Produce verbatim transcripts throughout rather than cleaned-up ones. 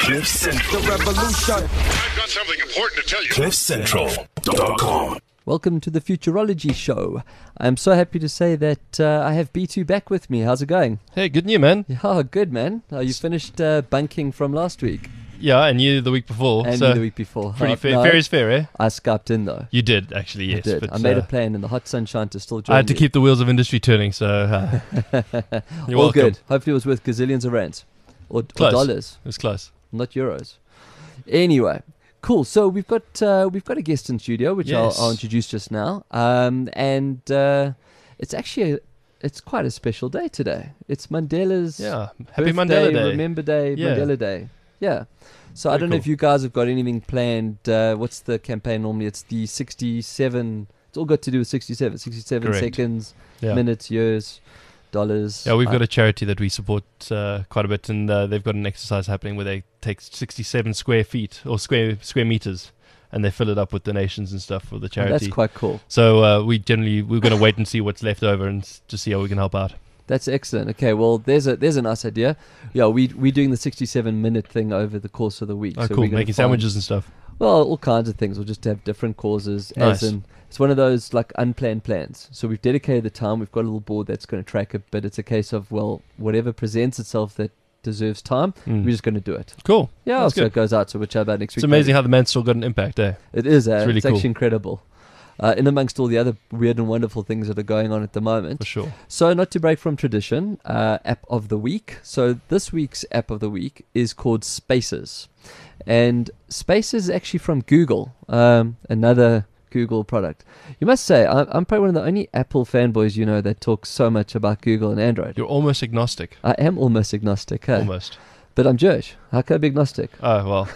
Cliff Central. The revolution. I've got something important to tell you. cliff central dot com. Welcome to the Futurology Show. I'm so happy to say that uh, I have B two back with me. How's it going? Hey, good news, man. Yeah, good, man. Uh, you finished uh, bunking from last week. Yeah, and you the week before. And so you the week before. Pretty Uh, fair. no, Fair is fair, eh? I skyped in, though. You did, actually, yes. I did. But, I made uh, a plan in the hot sunshine to still join I had to you. keep the wheels of industry turning, so uh, you're All welcome. good. Hopefully it was worth gazillions of rands. Or, or Close. dollars, It was close. not euros. Anyway, cool. So we've got uh, we've got a guest in studio, which Yes. I'll, I'll introduce just now. Um, and uh, it's actually a, it's quite a special day today. It's Mandela's Yeah. Happy birthday, Mandela Day. Remember Day, Yeah. Mandela Day. Yeah. So I Very don't know cool. if you guys have got anything planned. Uh, what's the campaign normally? It's the sixty-seven. It's all got to do with sixty-seven. sixty-seven Correct. seconds, Yeah. minutes, years, dollars. Yeah, we've I- got a charity that we support uh, quite a bit, and uh, they've got an exercise happening where they take sixty-seven square feet or square square meters, and they fill it up with donations and stuff for the Oh, charity. that's quite cool. So uh, we generally we're going to wait and see what's left over and s- to see how we can help out. That's excellent. Okay, well, there's a there's a nice idea. Yeah, we we're doing the sixty-seven minute thing over the course of the week. Oh, so cool! we're gonna Making find- sandwiches and stuff. Well, all kinds of things. We'll just have different causes. Nice. As in, it's one of those like unplanned plans. So we've dedicated the time. We've got a little board that's going to track it, but it's a case of well, whatever presents itself that deserves time, Mm. we're just going to do it. Cool. Yeah, That's so good. it goes out. So we'll chat about next It's week. amazing how the man's still got an impact, eh? It is. Uh, It's it's really cool. actually incredible. Uh, in amongst all the other weird and wonderful things that are going on at the moment. For sure. So, not to break from tradition, uh, app of the week. So, this week's app of the week is called Spaces. And Spaces is actually from Google, um, another Google product. You must say, I- I'm probably one of the only Apple fanboys you know that talks so much about Google and Android. You're almost agnostic. I am almost agnostic, hey? Almost. But I'm Jewish. How can I be agnostic? Oh, well.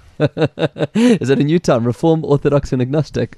Is it a new term? Reform, Orthodox, and agnostic.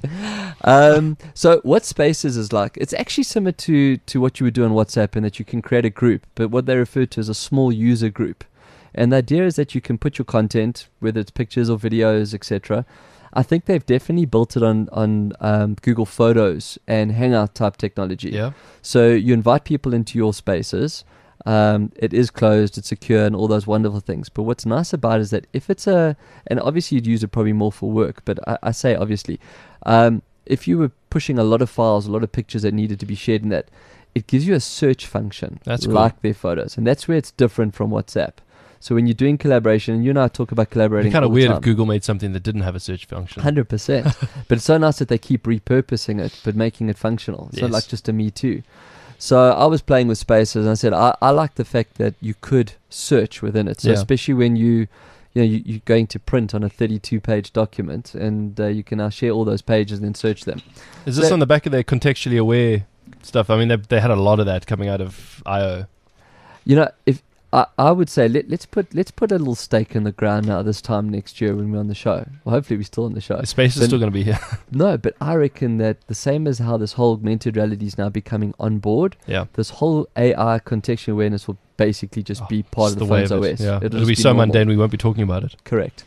Um, so what Spaces is like, it's actually similar to, to what you would do on WhatsApp in that you can create a group, but what they refer to as a small user group. And the idea is that you can put your content, whether it's pictures or videos, et cetera. I think they've definitely built it on, on um, Google Photos and Hangout type technology. Yeah. So you invite people into your Spaces. Um, it is closed, it's secure, and all those wonderful things. But what's nice about it is that if it's a, and obviously you'd use it probably more for work, but I, I say obviously, um, if you were pushing a lot of files, a lot of pictures that needed to be shared in that, it gives you a search function, That's cool. like their photos, and that's where it's different from WhatsApp. So when you're doing collaboration, and you and I talk about collaborating, It'd be kind all of the weird time. if Google made something that didn't have a search function. Hundred percent. But it's so nice that they keep repurposing it, but making it functional. It's not Yes. like just a me too. So I was playing with Spaces, and I said I, I like the fact that you could search within it. So Yeah. especially when you, you know, you, you're going to print on a thirty-two page document, and uh, you can now share all those pages and then search them. Is this That- on the back of their contextually aware stuff? I mean, they, they had a lot of that coming out of I O. You know, if I, I would say let, let's put let's put a little stake in the ground now. This time next year when we're on the show. Well, hopefully we're still on the show. Space is Then- still going to be here. No, but I reckon that the same as how this whole augmented reality is now becoming on board, Yeah. this whole A I contextual awareness will basically just Oh, be part it's of the, way phone's of O it. S. Yeah. It'll It'll, be just so normal. mundane we won't be talking about it. Correct.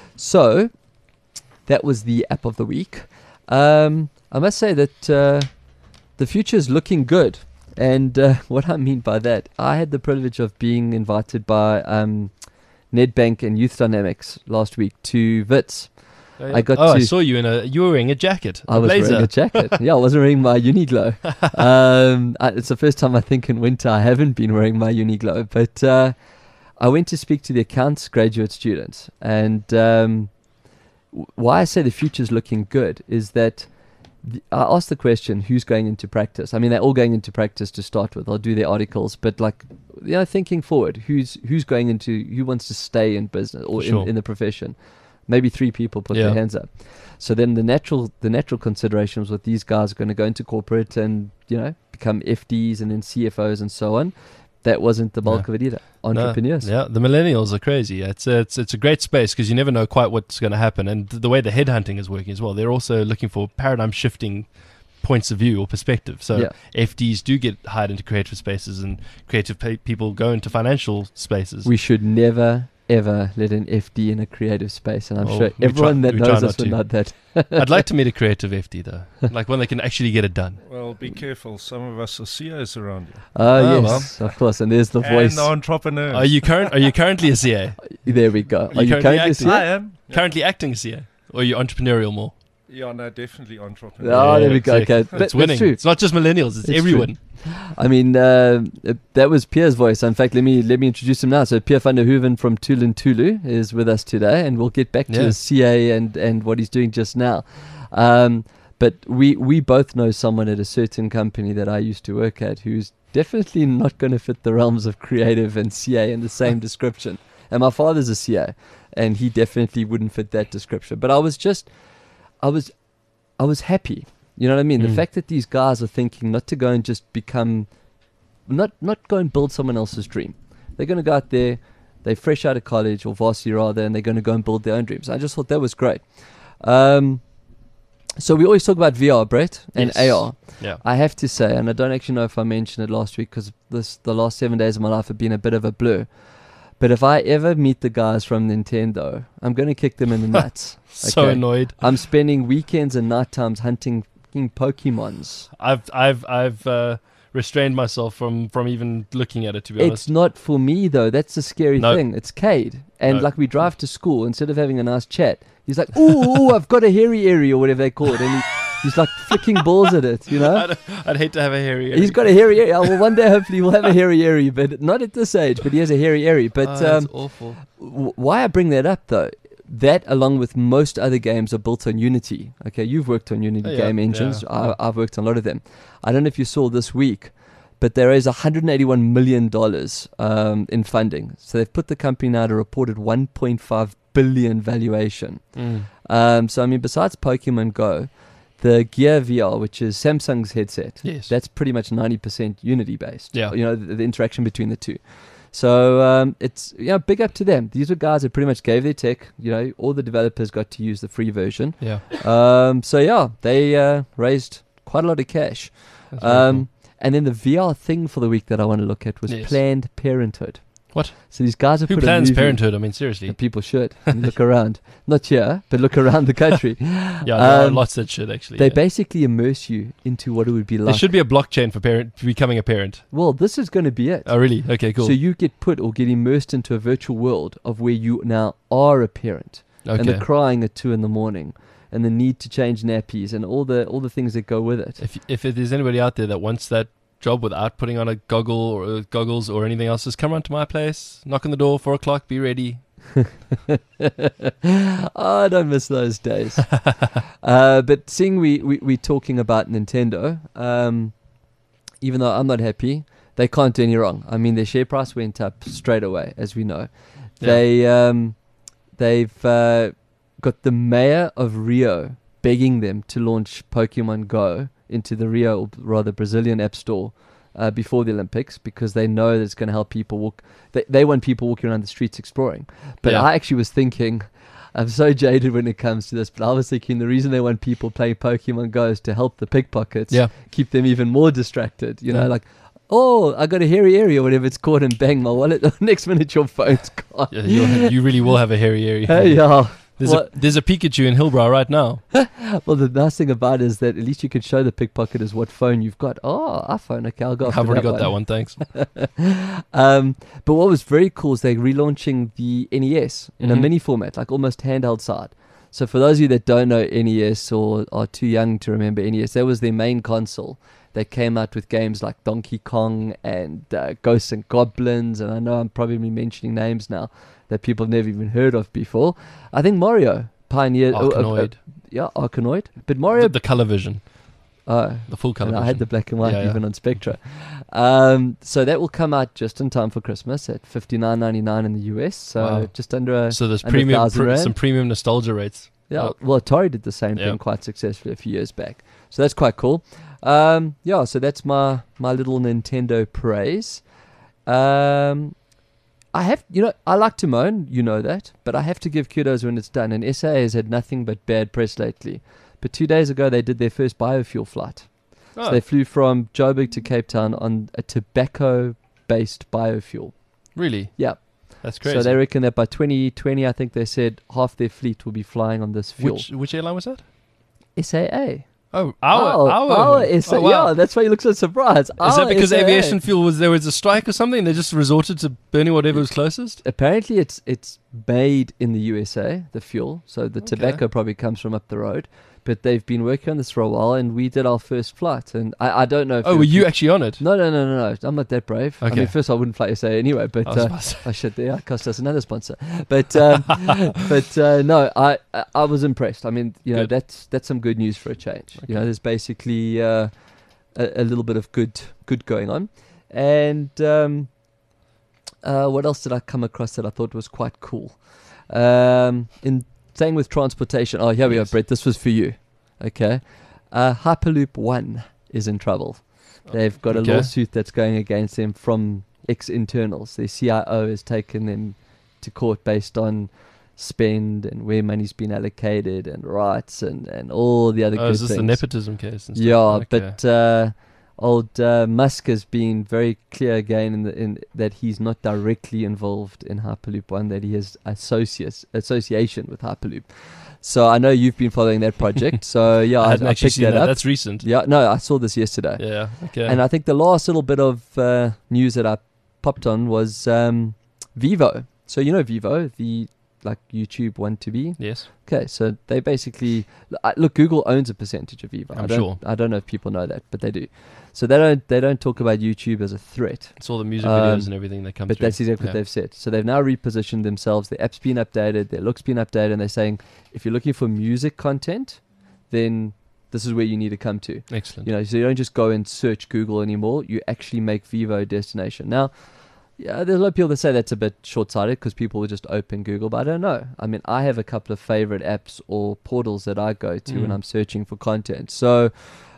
So, that was the app of the week. Um, I must say that uh, the future is looking good. And uh, what I mean by that, I had the privilege of being invited by um, Nedbank and Youth Dynamics last week to Wits. I got oh, I to- saw you in a. You were wearing a jacket. I a was blazer. wearing a jacket. Yeah, I wasn't wearing my Uniqlo. um, I, it's the first time I think in winter I haven't been wearing my Uniqlo. But uh, I went to speak to the accounts graduate students. And um, w- why I say the future's looking good is that the, I asked the question, who's going into practice? I mean, they're all going into practice to start with. They'll do their articles. But like, you know, thinking forward, who's who's going into, who wants to stay in business or For sure. in, in the profession? Maybe three people put Yeah. their hands up. So then the natural the natural consideration was what these guys are going to go into corporate and, you know, become F Ds and then C F Os and so on. That wasn't the bulk No. of it either. No, Entrepreneurs. yeah, the millennials are crazy. It's a, it's it's a great space because you never know quite what's going to happen, and the way the headhunting is working as well. They're also looking for paradigm shifting points of view or perspective. So Yeah. F Ds do get hired into creative spaces, and creative pe- people go into financial spaces. We should never, ever let an F D in a creative space, and I'm Oh, sure we try- everyone that we try knows not us will to. know that. I'd like to meet a creative F D though, like one that can actually get it done. Well, be careful. Some of us are C E Os around here. Oh, Oh, yes, of course, and there's the voice. And entrepreneurs. Are you current? Are you currently a C A? There we go. you Are you currently currently acting? see it? I am. Yeah. Currently acting C A, or are you entrepreneurial more? Yeah, no, definitely entrepreneur. Oh, there Yeah, we go. sick. Okay, It's But that's winning. true. It's not just millennials; it's, It's everyone. I mean, uh, uh, that was Pierre's voice. In fact, let me let me introduce him now. So Pierre van der Hoeven from Tulin Tulu is with us today, and we'll get back to Yeah. his C A and, and what he's doing just now. Um, but we we both know someone at a certain company that I used to work at who's definitely not going to fit the realms of creative and C A in the same description. And my father's a C A, and he definitely wouldn't fit that description. But I was just, I was, I was happy. You know what I mean? The Mm. fact that these guys are thinking not to go and just become, not not go and build someone else's dream. They're going to go out there, they're fresh out of college or varsity rather, and they're going to go and build their own dreams. I just thought that was great. Um, so we always talk about V R, Brett, and Yes. A R. Yeah. I have to say, and I don't actually know if I mentioned it last week because this the last seven days of my life have been a bit of a blur. But if I ever meet the guys from Nintendo, I'm going to kick them in the nuts. So Okay. annoyed. I'm spending weekends and night times hunting fucking Pokemons. I've I've I've uh, restrained myself from from even looking at it. To be It's honest, not for me though. That's the scary No. thing. It's Cade, and No. like we drive to school instead of having a nice chat, he's like, "Ooh, ooh, I've got a hairy area or whatever they call it," and he, he's like flicking balls at it. You know, I'd, I'd hate to have a hairy. he's got a hairy area. Well, one day hopefully we'll have a hairy area, but not at this age. But he has a hairy area. But oh, that's um, awful. w- why I bring that up though, that along with most other games are built on Unity. Okay, you've worked on Unity Oh, yeah, game engines. yeah, I, yeah. I've worked on a lot of them. I don't know if you saw this week, but there is one hundred eighty-one million dollars um, in funding. So they've put the company now at a reported one point five billion valuation. Mm. Um, so I mean, besides Pokemon Go, the Gear V R, which is Samsung's headset, Yes. that's pretty much ninety percent Unity based. Yeah. You know, the, the interaction between the two. So um, it's, you know, big up to them. These are guys that pretty much gave their tech. You know, all the developers got to use the free version. Yeah. Um, so yeah, they uh, raised quite a lot of cash. That's very Um, and then the V R thing for the week that I want to look at was Yes. Planned Parenthood. What? So these guys have Who put plans a movie, parenthood? I mean, seriously. and people should look around, not here, but look around the country. Yeah, there are Um, lots that should actually. They yeah. basically immerse you into what it would be There like. should be a blockchain for parent for becoming a parent. Well, this is going to be it. Oh, really? Okay, cool. So you get put or get immersed into a virtual world of where you now are a parent, and okay. the crying at two in the morning, and the need to change nappies, and all the all the things that go with it. If if there's anybody out there that wants that job without putting on a goggle or uh, goggles or anything else, just come around to my place, knock on the door, four o'clock, be ready. Oh, I don't miss those days. uh, but seeing we, we, we're talking about Nintendo, um, even though I'm not happy, they can't do any wrong. I mean, their share price went up straight away, as we know. Yeah. They, um, they've uh, got the mayor of Rio begging them to launch Pokemon Go into the Rio, or rather Brazilian App Store, uh, before the Olympics, because they know that it's going to help people walk. They, they want people walking around the streets exploring. But Yeah. I actually was thinking, I'm so jaded when it comes to this, but I was thinking the reason they want people playing Pokemon Go is to help the pickpockets, Yeah. keep them even more distracted. You know, Yeah. like, oh, I got a hairy area, or whatever it's called, and bang, my wallet. Next minute, your phone's gone. Yeah, you'll, you really will have a hairy area. Hey, yeah. There's Well, a there's a Pikachu in Hillbrow right now. well, the nice thing about it is that at least you can show the pickpocketers what phone you've got. Oh, iPhone. Okay, I'll go after I've already that got that one, thanks. Um, but what was very cool is they're relaunching the N E S in a Mhm. mini format, like almost handheld side. So for those of you that don't know N E S or are too young to remember N E S, that was their main console. They came out with games like Donkey Kong and uh, Ghosts and Goblins, and I know I'm probably mentioning names now that people have never even heard of before. I think Mario pioneered. oh, uh, uh, Arkanoid. yeah, Arkanoid. But Mario. The, the color vision. uh, The full color and vision. I had the black and white Yeah, yeah. even on Spectra. Um, so that will come out just in time for Christmas at fifty-nine ninety-nine in the U S. So Wow. just under a So there's under premium, one thousand pr- rand. some premium nostalgia rates. Yeah, Oh. well, Atari did the same Yeah. thing quite successfully a few years back. So that's quite cool. Um, yeah, so that's my my little Nintendo praise. Um, I have, you know, I like to moan, you know that, but I have to give kudos when it's done. And S A has had nothing but bad press lately. But two days ago, they did their first biofuel flight. Oh, So they flew from Joburg to Cape Town on a tobacco-based biofuel. really? Yeah. That's crazy. So they reckon that by twenty twenty, I think they said half their fleet will be flying on this fuel. which which airline was that? S A A. Oh, our Oh, our, our S A A. oh, wow. Yeah, that's why you look so surprised. Is Our that because S A A. aviation fuel was there was a strike or something? They just resorted to burning whatever was closest. Apparently, it's it's made in the U S A, the fuel. So the Okay. tobacco probably comes from up the road. But they've been working on this for a while, and we did our first flight. And I, I don't know if Oh, it were was- you actually on it? No, no, no, no, no. I'm not that brave. I Okay. mean, first I wouldn't fly S A A anyway, but I was uh, about to say. I should. Yeah, it cost us another sponsor. But um, but uh, no, I, I I was impressed. I mean, you know, Good. that's that's some good news for a change. You know, there's basically uh, a, a little bit of good good going on, and um, uh, what else did I come across that I thought was quite cool? Um, in staying with transportation. Oh, here we Yes. go, Brett. This was for you. Okay, uh, Hyperloop One is in trouble. They've got Okay. a lawsuit that's going against them from ex-internals. Their C I O has taken them to court based on spend and where money's been allocated and rights and, and all the other Oh, good is this things. the nepotism case? And stuff? Yeah, Okay. but uh, old uh, Musk has been very clear again in, the, in that he's not directly involved in Hyperloop One, that he has associates, association with Hyperloop. So I know you've been following that project. So yeah, I I, hadn't I actually picked seen that that. up. That's recent. Yeah, no, I saw this yesterday. Yeah. Okay. And I think the last little bit of uh, news that I popped on was um, Vivo. So you know Vivo, the like YouTube one to be. yes. Okay, so they basically I- look. Google owns a percentage of Vivo. I'm I don't, sure. I don't know if people know that, but they do. So they don't. They don't talk about YouTube as a threat, It's all the music Um, videos and everything that come but through. that's exactly what Yeah. they've said. So they've now repositioned themselves. Their app's been updated. Their look's been updated, and they're saying if you're looking for music content, then this is where you need to come to. Excellent. You know, so you don't just go and search Google anymore. You actually make Vivo a destination. Now, yeah, there's a lot of people that say that's a bit short-sighted because people will just open Google, but I don't know. I mean, I have a couple of favorite apps or portals that I go to when Mm. I'm searching for content. So,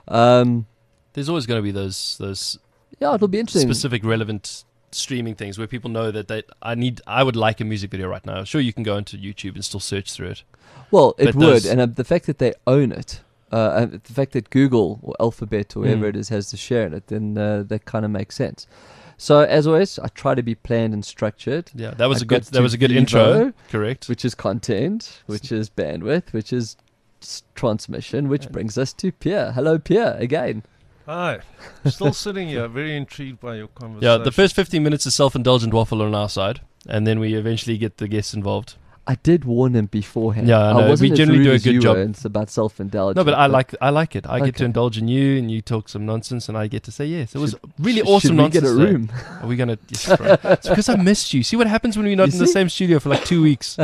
um, There's always going to be those those yeah, it'll be interesting. specific relevant streaming things where people know that they I need I would like a music video right now. Sure, you can go into YouTube and still search through it. Well, it But would, those- and uh, the fact that they own it, uh, and the fact that Google or Alphabet or whoever Mm. it is has the share in it, then uh, that kind of makes sense. So, as always, I try to be planned and structured, Yeah, that was I a good got that to was a good Vivo, intro. Correct. which is content, which is bandwidth, which is s- transmission, which brings us to Pierre. Hello, Pierre, again. Hi. Still sitting here, very intrigued by your conversation. Yeah, the first fifteen minutes is self-indulgent waffle on our side, and then we eventually get the guests involved. I did warn him beforehand. Yeah, I know. wasn't We as generally rude do a as good you job. were, and it's about self-indulgence. No, but I like I like it. I get to Okay. indulge in you, and you talk some nonsense, and I get to say yes. It was Should- really Should awesome we nonsense. get a today. room? Are we gonna? Yes, bro. It's because I missed you. See what happens when we're not You in the see? same studio for like two weeks.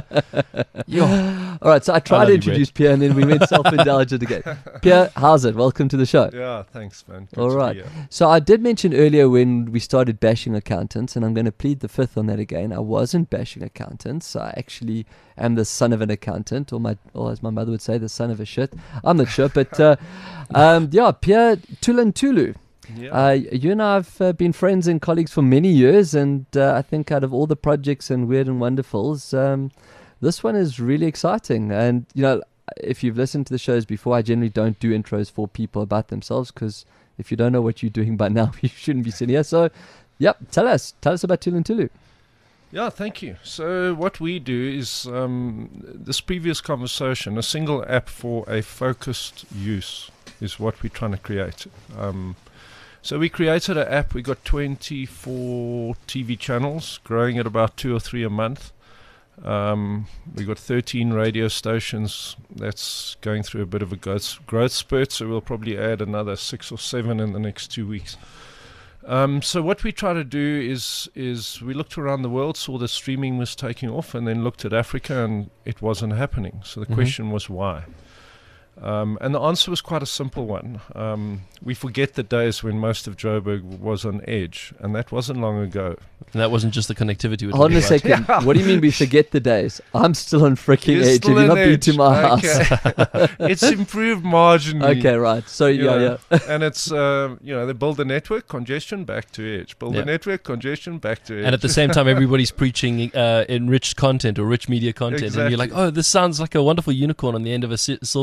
Yo, All right, so I tried love to you, introduce Pierre, and then we went self-indulgent again. Pierre, how's it? Welcome to the show. Yeah, thanks, man. Good All to be right. here. So I did mention earlier when we started bashing accountants, and I'm going to plead the fifth on that again. I wasn't bashing accountants. I actually am the son of an accountant, or my, or as my mother would say, the son of a shit. I'm not sure, but uh, um, yeah, Pierre Tulantulu. Yeah. Uh, you and I have uh, been friends and colleagues for many years, and uh, I think out of all the projects and Weird and Wonderfuls, um, this one is really exciting. And, you know, if you've listened to the shows before, I generally don't do intros for people about themselves because if you don't know what you're doing by now, you shouldn't be sitting here. So, yep, tell us. Tell us about Tulantulu. Yeah, thank you. So what we do is um, this previous conversation, a single app for a focused use is what we're trying to create. Um, so we created an app. We got twenty-four T V channels, growing at about two or three a month. Um, we got thirteen radio stations. That's going through a bit of a growth, growth spurt. So we'll probably add another six or seven in the next two weeks. Um, so what we try to do is is we looked around the world, saw the streaming was taking off, and then looked at Africa, and it wasn't happening. So the Mhm. question was why. Um, and the answer was quite a simple one. Um, we forget the days when most of Joburg was on edge, and that wasn't long ago. and that wasn't just the connectivity. We're Hold on a talking about. second. What do you mean we forget the days? I'm still on freaking You're edge. still Have you on not been edge. to my house? Okay. It's improved marginally. Okay, right. So, You yeah, know, yeah. and it's, uh, you know, they build a network, congestion, back to edge. Build Yeah. a network, congestion, back to edge. And at the same time, everybody's preaching uh, enriched content or rich media content, and you're like, Exactly. "Oh, this sounds like a wonderful unicorn on the end of a si- silver line Yeah.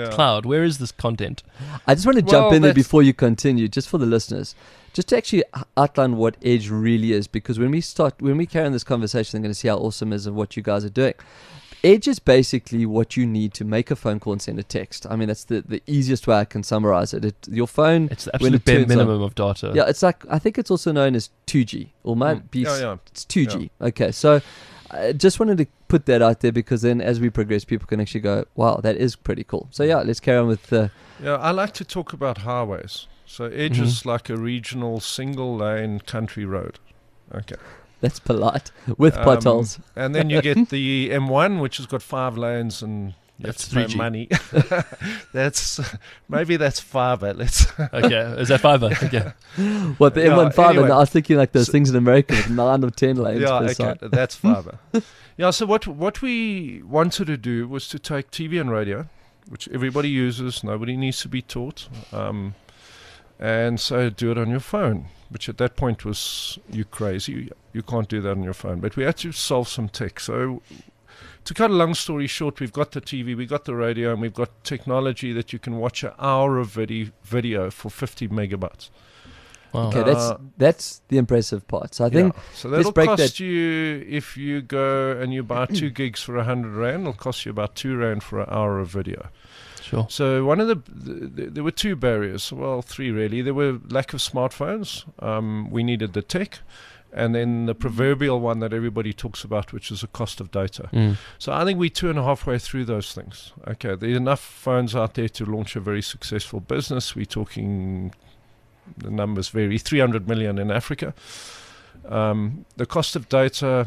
Yeah. cloud. Where is this content? I just want to jump Well, in there that's- before you continue, just for the listeners, just to actually h- outline what Edge really is, because when we start, when we carry on this conversation, they're going to see how awesome it is of what you guys are doing. Edge is basically what you need to make a phone call and send a text. I mean, that's the, the easiest way I can summarize it. it your phone, It's the when absolute it bare turns on- minimum of data. yeah, it's like, I think it's also known as two G, or might Mm. be, Yeah, s- yeah. it's two G. Okay, so I just wanted to put that out there, because then as we progress, people can actually go, wow, that is pretty cool. So yeah, let's carry on with the, Yeah, I like to talk about highways. So Edge Mhm. is like a regional single lane country road. Okay. that's polite, with Um, potholes. And then you get the M one, which has got five lanes, and you That's have to pay three G. money. That's maybe that's fiber. Let's Okay, is that fiber? Okay. What, the yeah, M one five? anyway. And I was thinking like those So- things in America with nine or ten lanes yeah, per okay, side. that's fiber. Yeah, so what what we wanted to do was to take T V and radio, which everybody uses, nobody needs to be taught, um, and so do it on your phone. Which at that point was, you crazy, you, you can't do that on your phone. But we had to solve some tech. So to cut a long story short, we've got the T V, we've got the radio, and we've got technology that you can watch an hour of video, video for fifty megabytes. Wow. Okay, that's Uh, that's the impressive part. So I think Yeah. So let's that'll break cost that- you, if you go and you buy two gigs for a hundred rand, it'll cost you about two rand for an hour of video. Sure. So one of the, the, the there were two barriers, well, three really. There were lack of smartphones. Um, we needed the tech, and then the proverbial one that everybody talks about, which is the cost of data. Mm. So I think we're two and a half way through those things. Okay, there are enough phones out there to launch a very successful business. We're talking, the numbers vary, three hundred million in Africa. Um, the cost of data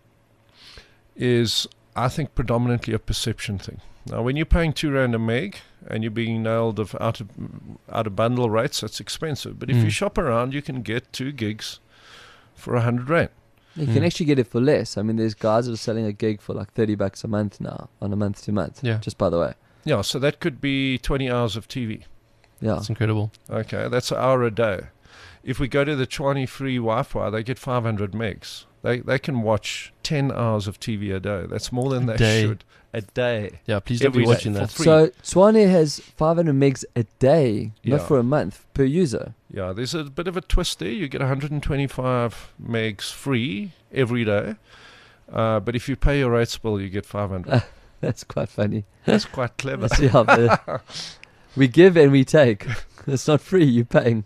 is, I think, predominantly a perception thing. Now, when you're paying two rand a meg and you're being nailed of out of out of bundle rates, that's expensive. But if Mm. you shop around, you can get two gigs for a hundred rand. you can Mm. actually get it for less. I mean, there's guys that are selling a gig for like thirty bucks a month now, on a month to month. Yeah. Just by the way. Yeah, so that could be twenty hours of T V. Yeah. That's incredible. Okay, that's an hour a day. If we go to the Chani free Wi-Fi, they get five hundred megs. They they can watch ten hours of T V a day. That's more than A they day. should. A day. Yeah, please don't Every be day watching for that. free. So Swane has five hundred megs a day, not Yeah. for a month, per user. Yeah, there's a bit of a twist there. You get one hundred twenty-five megs free every day. Uh, but if you pay your rates bill, you get five hundred. That's quite funny. That's quite clever. That's- yeah, but we give and we take. It's not free, you're paying.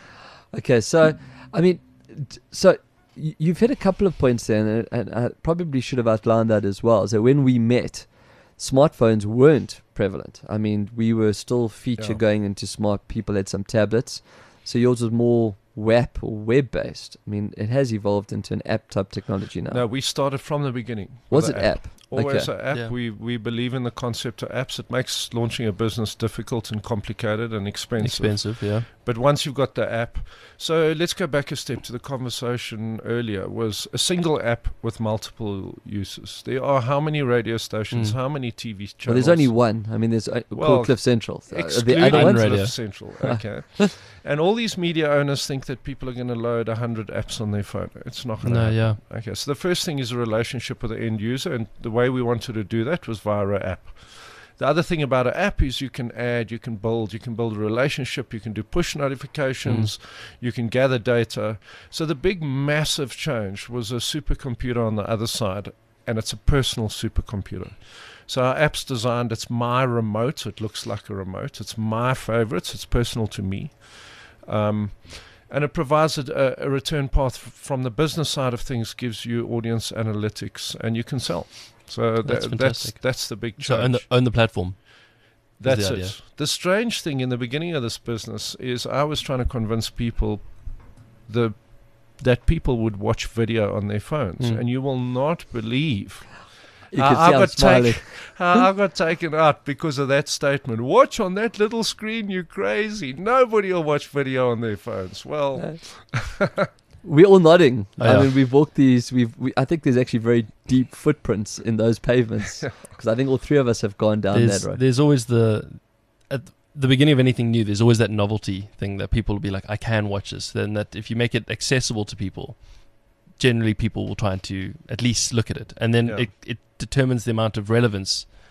Okay, so, I mean, d- so y- you've hit a couple of points there, and, and I probably should have outlined that as well. So when we met, smartphones weren't prevalent. I mean, we were still feature Yeah. going into smart. People had some tablets. So yours was more web or web-based. I mean, it has evolved into an app-type technology now. No, we started from the beginning. was with it the app? Always Okay. an app. Yeah. We we believe in the concept of apps. It makes launching a business difficult and complicated and expensive. Expensive, yeah. But once you've got the app, so let's go back a step to the conversation earlier. Was a single app with multiple uses. There are how many radio stations? Mm. How many T V channels? Well, there's only one. I mean, there's uh, Well, called Cliff Central. Uh, Excluding the other ones? Radio. Cliff Central. Okay. And all these media owners think that people are going to load one hundred apps on their phone. It's not going to No, happen. yeah. Okay, so the first thing is a relationship with the end user, and the way we wanted to do that was via an app. The other thing about an app is you can add, you can build, you can build a relationship, you can do push notifications, you can gather data. So the big massive change was a supercomputer on the other side, and it's a personal supercomputer. So our app's designed, it's my remote, it looks like a remote, it's my favorites, it's personal to me. Um, and it provides a, a return path f- from the business side of things, gives you audience analytics, and you can sell. So That's tha- that's fantastic. that's the big So change. own the, own the platform. That's the it. idea. The strange thing in the beginning of this business is I was trying to convince people the that people would watch video on their phones, Mm. and you will not believe You Uh, can I see I'm got smiling. taken- how I got taken out because of that statement. Watch on that little screen, you crazy. Nobody will watch video on their phones. Well, We're all nodding. Oh, I yeah. mean, we've walked these. We've. We, I think there's actually very deep footprints in those pavements because I think all three of us have gone down There's, that road. there's always the at the beginning of anything new. There's always that novelty thing that people will be like, "I can watch this." Then that if you make it accessible to people, generally people will try to at least look at it, and then Yeah. it, it determines the amount of relevance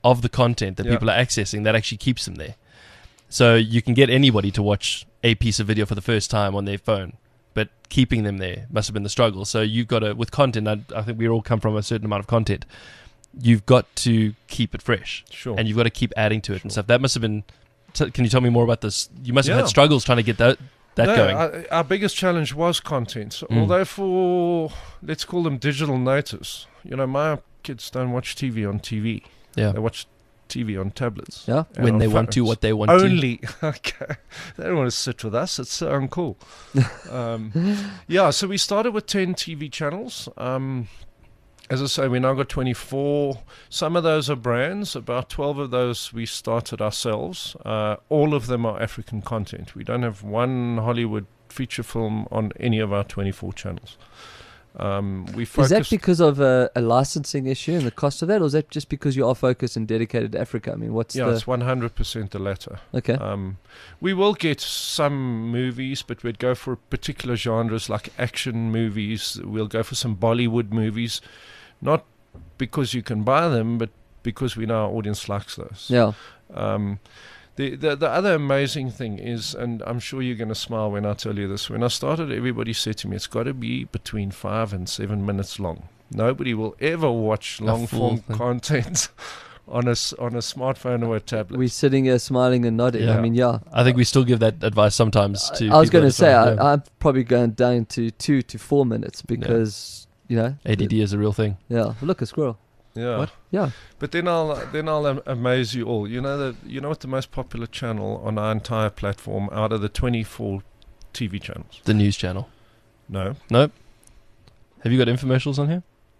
of the content that Yeah. people are accessing that actually keeps them there. So you can get anybody to watch a piece of video for the first time on their phone, but keeping them there must have been the struggle. So you've got to, with content, I, I think we all come from a certain amount of content. You've got to keep it fresh, Sure. and you've got to keep adding to it and Sure. stuff. That must have been. T- can you tell me more about this? You must have Yeah. had struggles trying to get that that no, going. Our, our biggest challenge was content. So Mm. Although for, let's call them digital natives, you know, my kids don't watch T V on T V. yeah, They watch T V on tablets. Yeah. and when on they want to, phones. what they want to. Only. Okay. They don't want to sit with us. It's so uncool. um, yeah, so we started with ten T V channels. Um, as I say, we now got twenty-four. Some of those are brands. About twelve of those we started ourselves. Uh, all of them are African content. We don't have one Hollywood feature film on any of our twenty-four channels. Um, we Is focus. that because of a, a licensing issue and the cost of that, or is that just because you are focused and dedicated to Africa? I mean, what's yeah, the it's one hundred percent the latter. okay? Um, we will get some movies, but we'd go for particular genres like action movies. We'll go for some Bollywood movies, not because you can buy them, but because we know our audience likes those. Yeah, Um, the, the the other amazing thing is, and I'm sure you're going to smile when I tell you this, when I started, everybody said to me, it's got to be between five and seven minutes long. Nobody will ever watch A long full form thing. content on a, s- on a smartphone or a tablet. we're sitting here smiling and nodding. Yeah. I mean, yeah. I think we still give that advice sometimes to. I was people going to at the say time, yeah. I, I'm probably going down to two to four minutes because you know A D D is a real thing. Yeah, look, a squirrel. yeah. What? Yeah, But then I'll then I'll am- amaze you all. You know that you know what the most popular channel on our entire platform out of the twenty-four T V channels? The news channel. No, Nope. Have you got infomercials on here?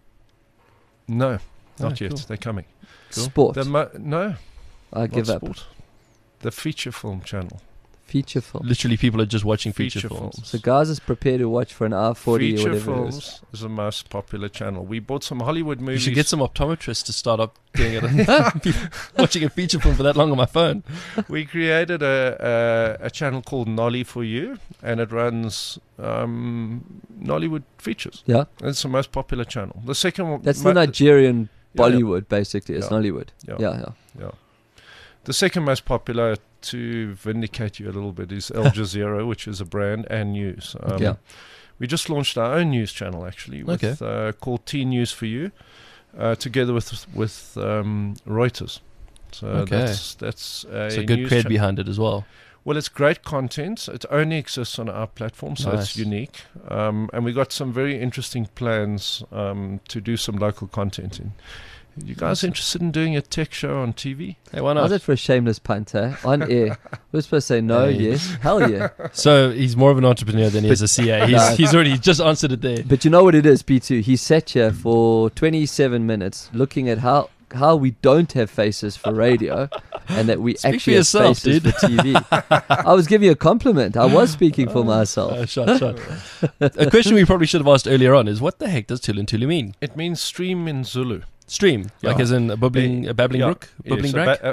no, Oh, not yet. cool. They're coming. Cool. sport. The mo- no, I give not up. sport. The feature film channel. Feature film. Literally, people are just watching feature, Feature films. films. So guys is prepared to watch for an hour forty or Feature whatever it films is. is the most popular channel. We bought some Hollywood You movies. should get some optometrists to start up doing it. People watching a feature film for that long on my phone. We created a, a a channel called Nolly for You, and it runs um, Nollywood features. Yeah, It's the most popular channel. The second one. that's mo- the Nigerian Yeah, yeah. Bollywood, basically. It's Yeah. Nollywood. Yeah. Yeah, yeah. Yeah. The second most popular, to vindicate you a little bit, is Al Jazeera, which is a brand, and news. Um, Yeah. We just launched our own news channel, actually, with, Okay. uh, called T News for You, uh, together with with um, Reuters. So Okay. that's that's a So good news cred cha- behind it as well. Well, it's great content. It only exists on our platform, so Nice. it's unique. Um, and we got some very interesting plans um, to do some local content in. You guys Awesome. interested in doing a tech show on T V? Hey, why How's not? it for a shameless punt, eh? On air. We're supposed to say no, Hey. yes. Hell yeah. So he's more of an entrepreneur than he is a C A. He's, No. he's already just answered it there. But you know what it is, B two? He sat here for twenty-seven minutes looking at how how we don't have faces for radio and that we Speak for actually have yourself, faces dude. for T V. I was giving you a compliment. I was speaking for myself. Uh, shot, shot. A question we probably should have asked earlier on is, what the heck does Tulu Tulu mean? It means stream in Zulu. Stream, like Yeah. as in a bubbling, a babbling Yeah. brook, bubbling Yes, a brack.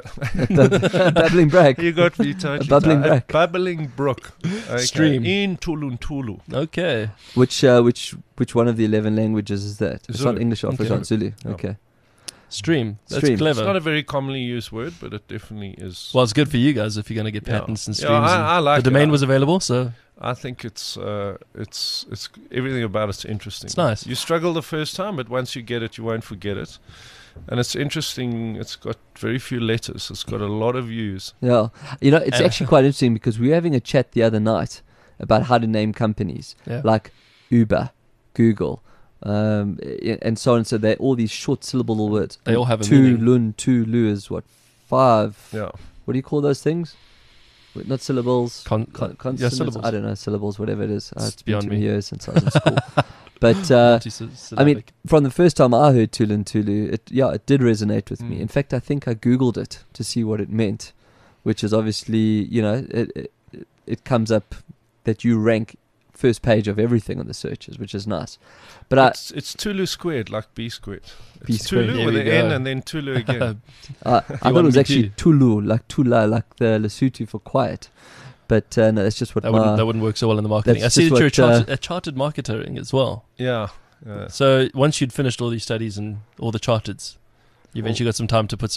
ba- uh, Babbling brag. you got me totally. bubbling tight. brack. Bubbling brook. Okay. Stream. In Tuluntulu. Okay, Which uh, which which one of the eleven languages is that? It's Zulu. not English or Okay. Afrikaans, Zulu. Yeah. Okay. stream. That's Stream. clever. It's not a very commonly used word, but it definitely is. Well, it's good for you guys if you're going to get Yeah. patents and Yeah, streams. I- and I like the it. domain I- was available, so I think it's uh, it's it's everything about it's interesting. It's nice. You struggle the first time, but once you get it, you won't forget it. And it's interesting. It's got very few letters. It's got a lot of views. Yeah. You know, it's And- actually quite interesting because we were having a chat the other night about how to name companies yeah. like Uber, Google, um, i- and so on. So they're all these short syllable words. They all have a Tu, meaning. lun, tu, lu is what? Five. Yeah. What do you call those things? Wait, not syllables. Con- Con- yeah, consonants. syllables. I don't know, syllables, whatever it is. Uh, It's it's been beyond two me. years since I was in school. But uh, Multisyllabic. I mean, from the first time I heard Tulun Tulu, it yeah, it did resonate with me. Mm. In fact, I think I googled it to see what it meant, which is obviously, you know, it it, it comes up that you rank first page of everything on the searches, which is nice. But I, It's it's Tulu squared, like B squared. B It's squared. Tulu There with we an N go. and then Tulu again. I, I thought it want was me actually to- Tulu, like Tula, like the Lesotho for quiet. But uh, no, that's just what that my wouldn't, that wouldn't work so well in the marketing. I That's see that just you're a, what, chartered, a chartered marketer as well. yeah. yeah. So once you'd finished all these studies and all the charteds, you eventually got some time to put some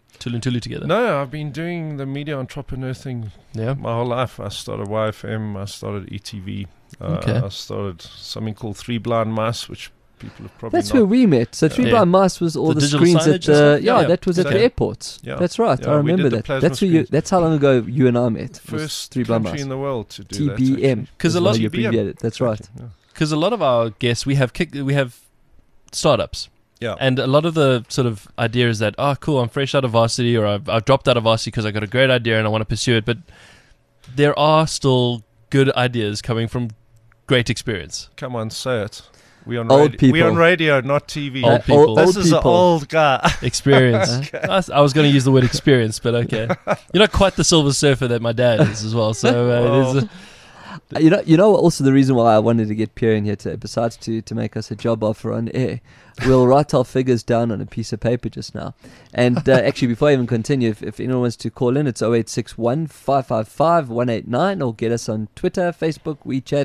Tulu Tulu together? No, I've been doing the media entrepreneur thing Yeah. my whole life. I started Y F M, I started E T V, uh, Okay. I started something called Three Blind Mice, which people have probably That's not. where we met. So Three Yeah. Blind Mice was all The the, digital screens signage at and the stuff? yeah, Yeah, that was at exactly. the airports. Yeah. That's right. Yeah, I we did remember the that. plasma That's where you. screens. That's how long ago you and I met. was First Three Blind country Mice. in the world to do T that. B M. actually. 'Cause a is lot- how you T B M. abbreviate it. That's right. Exactly, yeah. Because a lot of our guests, we have kick, we have startups. Yeah. And a lot of the sort of idea is that, oh, cool, I'm fresh out of varsity, or I've, I've dropped out of varsity because I got a great idea and I want to pursue it. But there are still good ideas coming from great experience. Come on, say it. We on Old radio. We people. on radio, not T V. Old Uh, people. old, this old is an people. old guy. Experience. I was, I was going to use the word experience, but okay. You're not quite the Silver Surfer that my dad is as well. So uh, there's a, Uh, You know, you know. Also, the reason why I wanted to get Pierre in here today, besides to to make us a job offer on air, we'll write our figures down on a piece of paper just now. And uh, actually, before I even continue, if, if anyone wants to call in, it's oh eight six one, five five five, one eight nine, or get us on Twitter, Facebook, WeChat.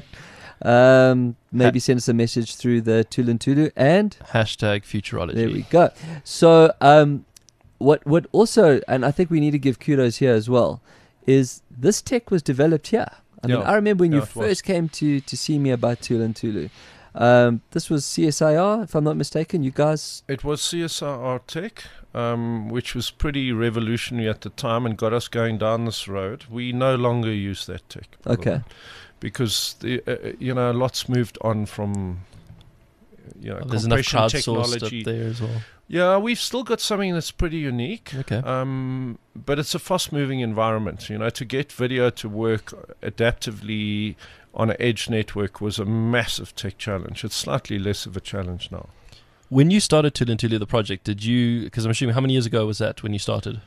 Um, maybe send us a message through the Tulu Tulu, and hashtag futurology. there we go. So, um, what what also, and I think we need to give kudos here as well, is this tech was developed here. I mean, Yeah. I remember when Yeah, you it was. first came to to see me about Tulu Tulu. Um, this was C S I R, if I'm not mistaken. You guys, It was C S I R Tech, um, which was pretty revolutionary at the time and got us going down this road. We no longer use that tech. by the okay, way, because the uh, uh, you know lots moved on from you know Oh, there's enough compression crowdsourced technology. up there as well. Yeah, we've still got something that's pretty unique. Okay. Um, but it's a fast-moving environment. You know, to get video to work adaptively on an edge network was a massive tech challenge. It's slightly less of a challenge now. When you started Tulu Tulu, the project, did you, because I'm assuming, how many years ago was that when you started?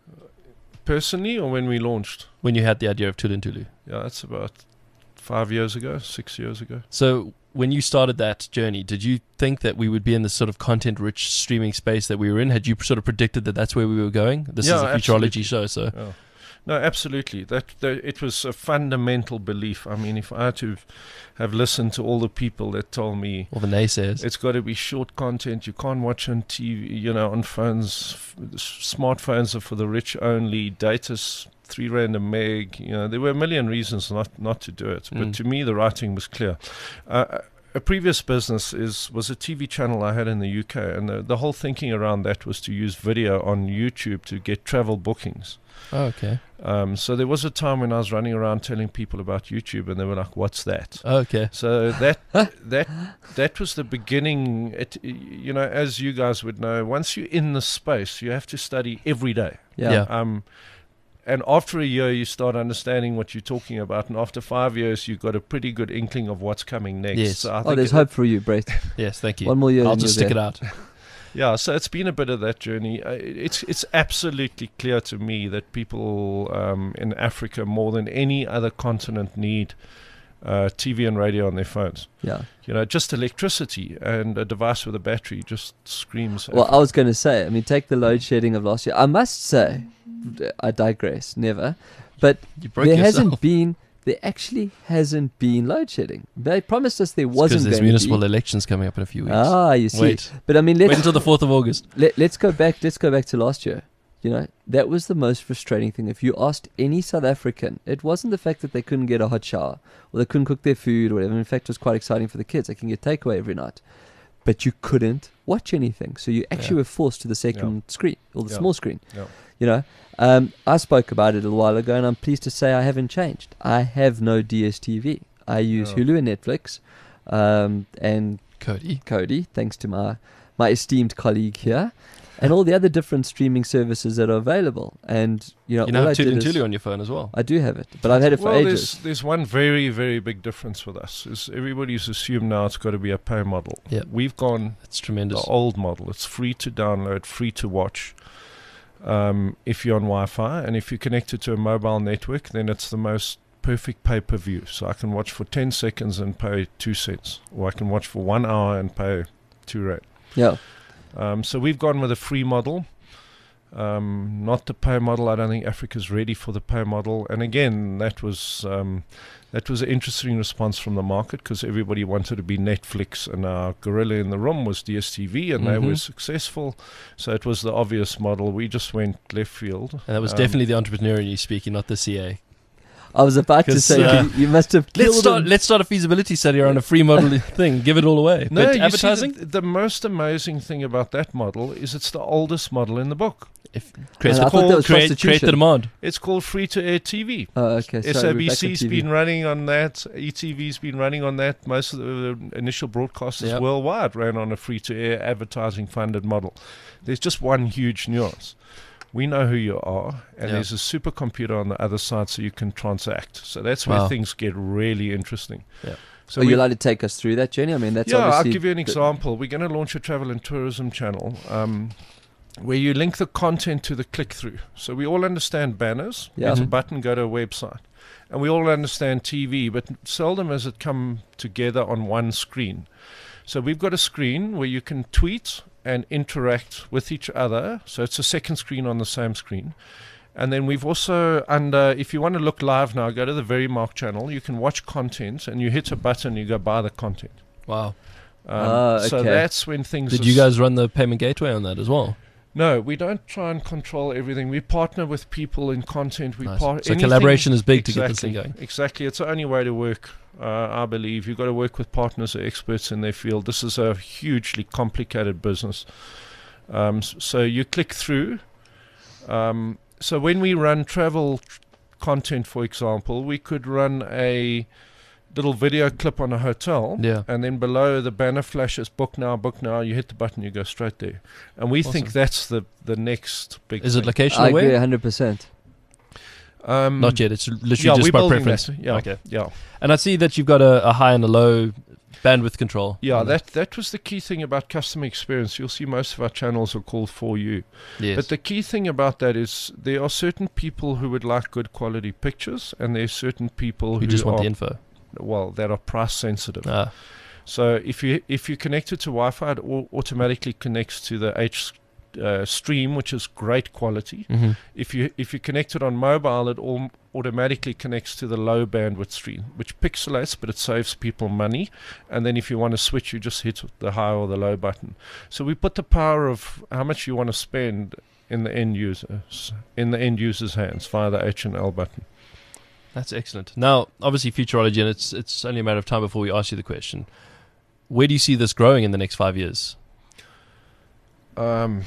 Personally, or when we launched? When you had the idea of Tulu Tulu? Yeah, that's about five years ago, six years ago. So when you started that journey, did you think that we would be in this sort of content-rich streaming space that we were in? Had you sort of predicted that that's where we were going? This Yeah, is a absolutely. futurology show, so Yeah. No, absolutely. That, that it was a fundamental belief. I mean, if I had to have listened to all the people that told me all the naysayers. it's got to be short content, you can't watch on T V, you know, on phones. F- smartphones are for the rich only. Data's three rand a meg. You know, there were a million reasons not not to do it. But Mm. to me, the writing was clear. Uh, a previous business is was a T V channel I had in the U K, and the, the whole thinking around that was to use video on YouTube to get travel bookings. Oh, okay. Um, so there was a time when I was running around telling people about YouTube, and they were like, "What's that?" Oh, okay. So that that that was the beginning. It, you know, as you guys would know, once you're in the space, you have to study every day. yeah, Yeah. Um, and after a year, you start understanding what you're talking about, and after five years, you've got a pretty good inkling of what's coming next. Yes. So I Oh, think there's it- hope for you, Brett. Yes, thank you. One more year. I'll and just you're stick there. it out. Yeah, so it's been a bit of that journey. Uh, it's it's absolutely clear to me that people um, in Africa, more than any other continent, need uh, T V and radio on their phones. Yeah. You know, just electricity and a device with a battery just screams. Well, I was going to say, I mean, take the load shedding of last year. I must say, I digress, never. But You broke there yourself. hasn't been, there actually hasn't been load shedding. They promised us there Because wasn't there's going municipal to be. elections coming up in a few weeks. Ah, you see. Wait. But I mean, Wait let's, until the fourth of August. let, let's go back, let's go back to last year. You know, that was the most frustrating thing. If you asked any South African, it wasn't the fact that they couldn't get a hot shower or they couldn't cook their food or whatever. In fact, it was quite exciting for the kids. They can get takeaway every night. But you couldn't watch anything. So you actually Yeah. were forced to the second screen or the Yeah. small screen. Yeah. You know, um, I spoke about it a little while ago and I'm pleased to say I haven't changed. I have no D S T V. I use Yeah. Hulu and Netflix um, and Cody. Cody, thanks to my, my esteemed colleague here, and all the other different streaming services that are available. And, you know, You all now I have did Tulu is- Tulu on your phone as well. I do have it, but I've had it for well, ages. there's there's one very very big difference with us. Is everybody's assumed now it's got to be a pay model. Yeah. We've gone It's tremendous. the old model. It's free to download, free to watch. Um, if you're on Wi-Fi, and if you're connected to a mobile network, then it's the most perfect pay-per-view. So I can watch for ten seconds and pay two cents, or I can watch for one hour and pay two rand. Yeah. Um, so we've gone with a free model. Um, not the pay model. I don't think Africa's ready for the pay model. And again, that was um, that was an interesting response from the market because everybody wanted to be Netflix, and our gorilla in the room was D S T V, and they Mhm. were successful. So it was the obvious model. We just went left field. And that was Um, definitely the entrepreneur in you speaking, not the C A. I was about to 'Cause, say uh, you, you must have Let's killed start. him. Let's start a feasibility study around a free model thing. Give it all away. No, but you advertising see, the, the most amazing thing about that model is it's the oldest model in the book. if, creates And I the thought that call, was create, create prostitution. the demand. It's called free-to-air T V. Oh, okay. Sorry, we're back on SABC's T V. been running on that. E T V's been running on that. Most of the initial broadcasters Yep. worldwide ran on a free-to-air advertising-funded model. There's just one huge nuance. We know who you are, and Yeah. there's a supercomputer on the other side so you can transact. So that's where Wow. things get really interesting. Yeah. So Are you we- allowed to take us through that, Jenny? I mean, that's yeah, I'll obviously give you an the- example. We're going to launch a travel and tourism channel um, where you link the content to the click-through. So we all understand banners. Yeah. There's a Mhm. button, go to a website. And we all understand T V, but seldom has it come together on one screen. So we've got a screen where you can tweet and interact with each other. So it's a second screen on the same screen. And then we've also, under, if you want to look live now, go to the Verymark channel. You can watch content, and you hit a button, you go buy the content. Wow. Um, Ah, So okay. that's when things. Did are you s- guys run the payment gateway on that as well? No, we don't try and control everything. We partner with people in content. We Nice. part So anything- collaboration is big to get this exactly, thing going. Exactly, it's the only way to work. Uh, I believe you've got to work with partners who are experts in their field. This is a hugely complicated business. Um, s- so you click through. Um, so when we run travel tr- content, for example, we could run a little video clip on a hotel. Yeah. And then below the banner flashes book now, book now. You hit the button, you go straight there. And we think Awesome. that's the, the next big Is it thing. location I agree aware? one hundred percent. Um, Not yet. It's literally yeah, just we're by building preference. that. Yeah, Okay. yeah, And I see that you've got a, a high and a low bandwidth control. yeah. on That that was the key thing about customer experience. You'll see most of our channels are called For You. Yes. But the key thing about that is there are certain people who would like good quality pictures, and there's certain people we who just want are the info. well that are price sensitive. Ah, So if you if you connect it to Wi-Fi, it au- automatically connects to the H uh, stream, which is great quality. hmm If you if you connect it on mobile, it all automatically connects to the low bandwidth stream, which pixelates, but it saves people money. And then if you want to switch, you just hit the high or the low button. So we put the power of how much you want to spend in the end users in the end user's hands via the H and L button. That's excellent. Now, obviously, futurology, and it's it's only a matter of time before we ask you the question. Where do you see this growing in the next five years? Um,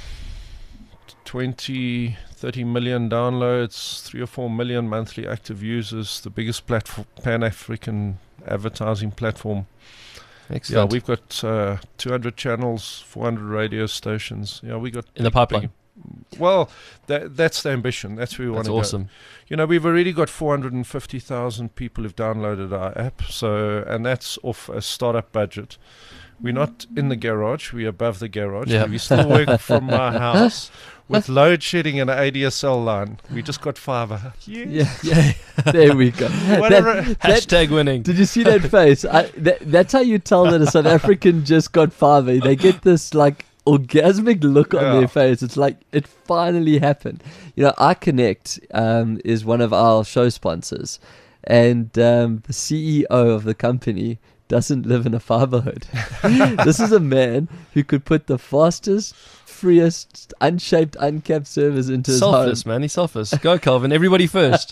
twenty, thirty million downloads, three or four million monthly active users, the biggest platform, Pan-African advertising platform. Yeah, Excellent. we've got uh, two hundred channels, four hundred radio stations. Yeah, we got in the big- pipeline. big- well, that that's the ambition. That's where we want That's to awesome. go. You know, we've already got four hundred fifty thousand people who've downloaded our app. So, and that's off a startup budget. We're not in the garage. We're above the garage. Yeah. We still work from my house with load shedding and an A D S L line. We just got fiber. Yeah, yeah. There we go. Whatever. That- Hashtag winning. Did you see that face? I, that, that's how you tell that a South African just got five. They get this like orgasmic look on Yeah. their face. It's like it finally happened. You know, iConnect um, is one of our show sponsors, and um, the C E O of the company doesn't live in a fiber hood. This is a man who could put the fastest, freest, unshaped, uncapped servers into his home. Selfless, man. He's selfless. Go, Calvin. Everybody first.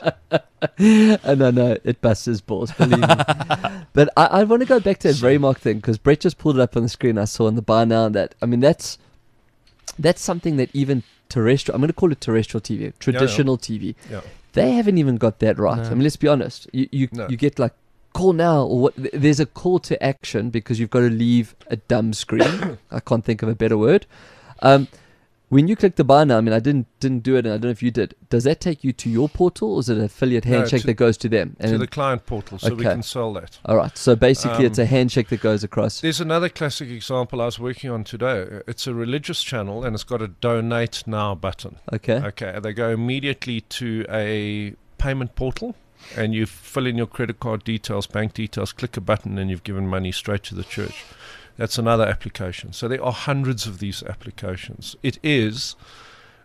And I know it busts his balls, believe me. But I, I want to go back to that Verymark thing because Brett just pulled it up on the screen. I saw on the buy now that I mean that's that's something that even terrestrial. I'm going to call it terrestrial T V, traditional T V. Yeah. They haven't even got that right. No. I mean, let's be honest. You you, No. you get like call now or what? th- There's a call to action because you've got to leave a dumb screen. I can't think of a better word. Um, when you click the buy now, I mean, I didn't didn't do it, and I don't know if you did. Does that take you to your portal, or is it an affiliate No, handshake to- that goes to them? To And the client portal, so we Okay. can sell that. all right, so basically, it's Um, a handshake that goes across. There's another classic example I was working on today. It's a religious channel, and it's got a donate now button. Okay, Okay, and they go immediately to a payment portal, and you fill in your credit card details, bank details, click a button, and you've given money straight to the church. That's another application. So there are hundreds of these applications. It is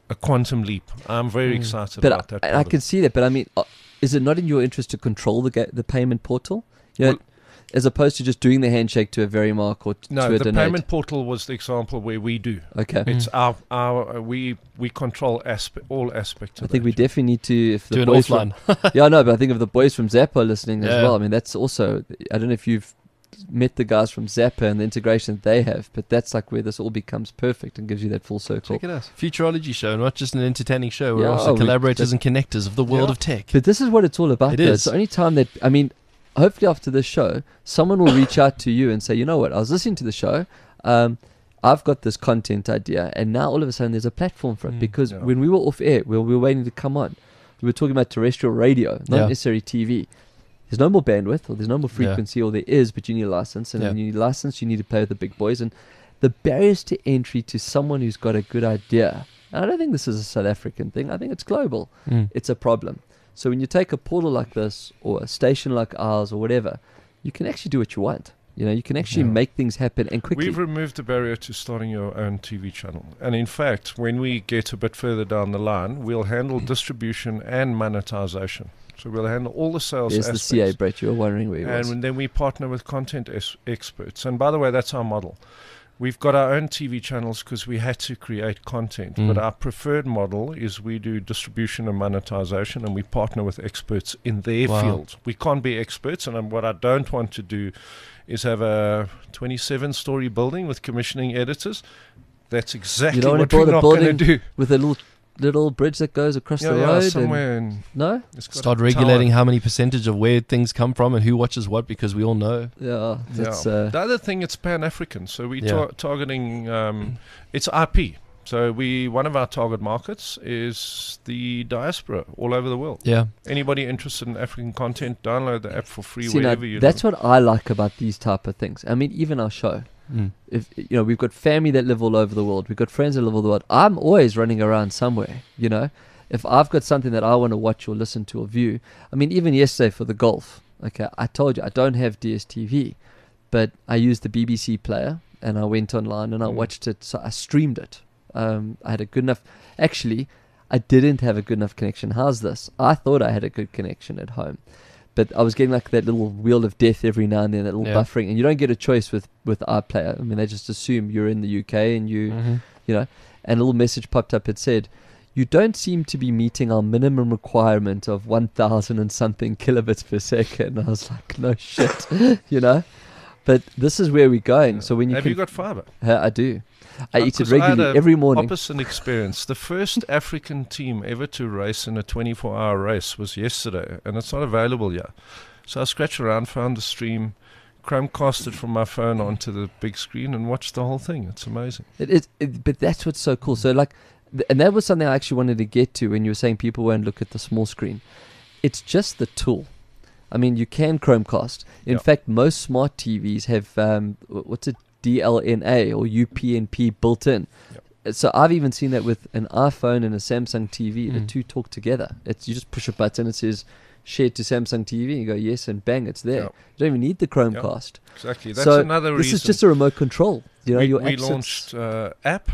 a quantum leap. I'm very Mm. excited But about I, that. and I part of can it. see that. But I mean, uh, is it not in your interest to control the ga- the payment portal? You know, Well- as opposed to just doing the handshake to a Verimark or t- No, to a the donate. payment portal was the example where we do. Okay. It's our our uh, we we control aspe- all aspects of I think that. we definitely need to. If the Do an boys from, offline. yeah, no, but I think if the boys from Zappa are listening as Yeah. well, I mean, that's also. I don't know if you've met the guys from Zappa and the integration that they have, but that's like where this all becomes perfect and gives you that full circle. Check it out. Futurology show, not just an entertaining show. We're Yeah, also we- collaborators and connectors of the world Yeah. of tech. But this is what it's all about. It though. is. It's the only time that I mean, hopefully after this show, someone will reach out to you and say, you know what, I was listening to the show. Um, I've got this content idea, and now all of a sudden there's a platform for it. Mm, because yeah. when we were off air, we were, we were waiting to come on. We were talking about terrestrial radio, not Yeah. necessarily T V. There's no more bandwidth, or there's no more Yeah. frequency, or there is, but you need a license, and Yeah. when you need a license, you need to play with the big boys. And the barriers to entry to someone who's got a good idea, and I don't think this is a South African thing. I think it's global. Mm. It's a problem. So when you take a portal like this, or a station like ours, or whatever, you can actually do what you want. You know, you can actually Yeah. make things happen and quickly. We've removed the barrier to starting your own T V channel. And in fact, when we get a bit further down the line, we'll handle distribution and monetization. So we'll handle all the sales There's the aspects. C A, Brett. You were wondering where he was. And then we partner with content es- experts. And by the way, that's our model. We've got our own T V channels because we had to create content. Mm. But our preferred model is we do distribution and monetization, and we partner with experts in their Wow. field. We can't be experts. And um, what I don't want to do is have a twenty-seven story building with commissioning editors. That's exactly don't wanna what we're build a not going to building do. With a little little bridge that goes across Yeah, the yeah, road. and- somewhere in, no? it's got Start a regulating tower. how many percentage of where things come from and who watches what, because we all know. Yeah. That's, Yeah. uh, the other thing, it's Pan-African, so we're Yeah. tar- targeting. Um, it's I P. So we one of our target markets is the diaspora all over the world. Yeah. Anybody interested in African content, download the app for free see, now, wherever you that's live. what I like about these type of things. I mean, even our show. Mm. If you know, we've got family that live all over the world. We've got friends that live all over the world. I'm always running around somewhere. You know, if I've got something that I want to watch or listen to or view. I mean, even yesterday for the golf. Okay, I told you I don't have D S T V, but I used the B B C player and I went online and I Mm. watched it. So I streamed it. Um, I had a good enough. Actually, I didn't have a good enough connection. How's this? I thought I had a good connection at home, but I was getting like that little wheel of death every now and then, that little Yeah. buffering, and you don't get a choice with with iPlayer. I mean, they just assume you're in the U K and you, Mhm. you know, and a little message popped up. It said, "You don't seem to be meeting our minimum requirement of one thousand and something kilobits per second." I was like, "No shit," you know. But this is where we're going. So when you have can, you got fiber? Uh, I do. I Uh, eat it 'cause I had regularly a every morning. Opposite experience. The first African team ever to race in a twenty-four hour race was yesterday, and it's not available yet. So I scratched around, found the stream, Chromecast it from my phone onto the big screen, and watched the whole thing. It's amazing. It is, it, but that's what's so cool. So like, th- and that was something I actually wanted to get to when you were saying people won't look at the small screen. It's just the tool. I mean, you can Chromecast. In Yeah. fact, most smart T Vs have um, wh- what's it, D L N A or U P n P built in. Uh, So I've even seen that with an iPhone and a Samsung T V. The Mm. two talk together. It's you just push a button. It says share to Samsung T V. And you go yes, and bang, it's there. Yeah. You don't even need the Chromecast. Exactly. That's so another this reason. is just a remote control. You know, we your we app sits- launched uh, app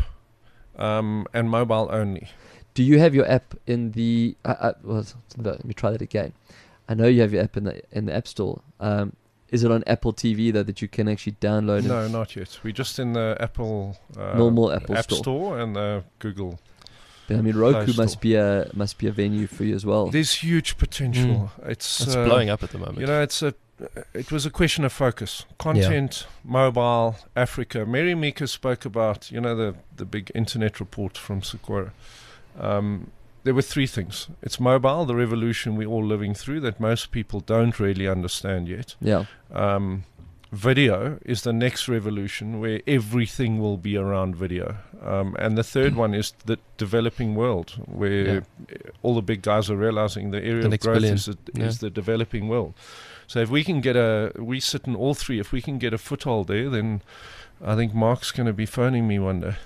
um, and mobile only. Do you have your app in the? Uh, uh, well, no, let me try that again. I know you have your app in the in the App Store. Um, is it on Apple T V though that you can actually download? No, and not yet. We're just in the Apple uh, Normal Apple App Store. Store and the Google. But, I mean, Roku Play must Store. be a must be a venue for you as well. There's huge potential. It's It's uh, blowing up at the moment. You know, it's a. It was a question of focus. Content, mobile, Africa. Mary Meeker spoke about, you know, the the big internet report from Sequoia. Um, there were three things. It's mobile, the revolution we're all living through that most people don't really understand yet. Yeah, Um, video is the next revolution where everything will be around video. Um, and the third one is the developing world, where all the big guys are realizing the area The of next growth billion. is, the, Yeah. is the developing world. So if we can get a, we sit in all three, if we can get a foothold there, then I think Mark's going to be phoning me one day.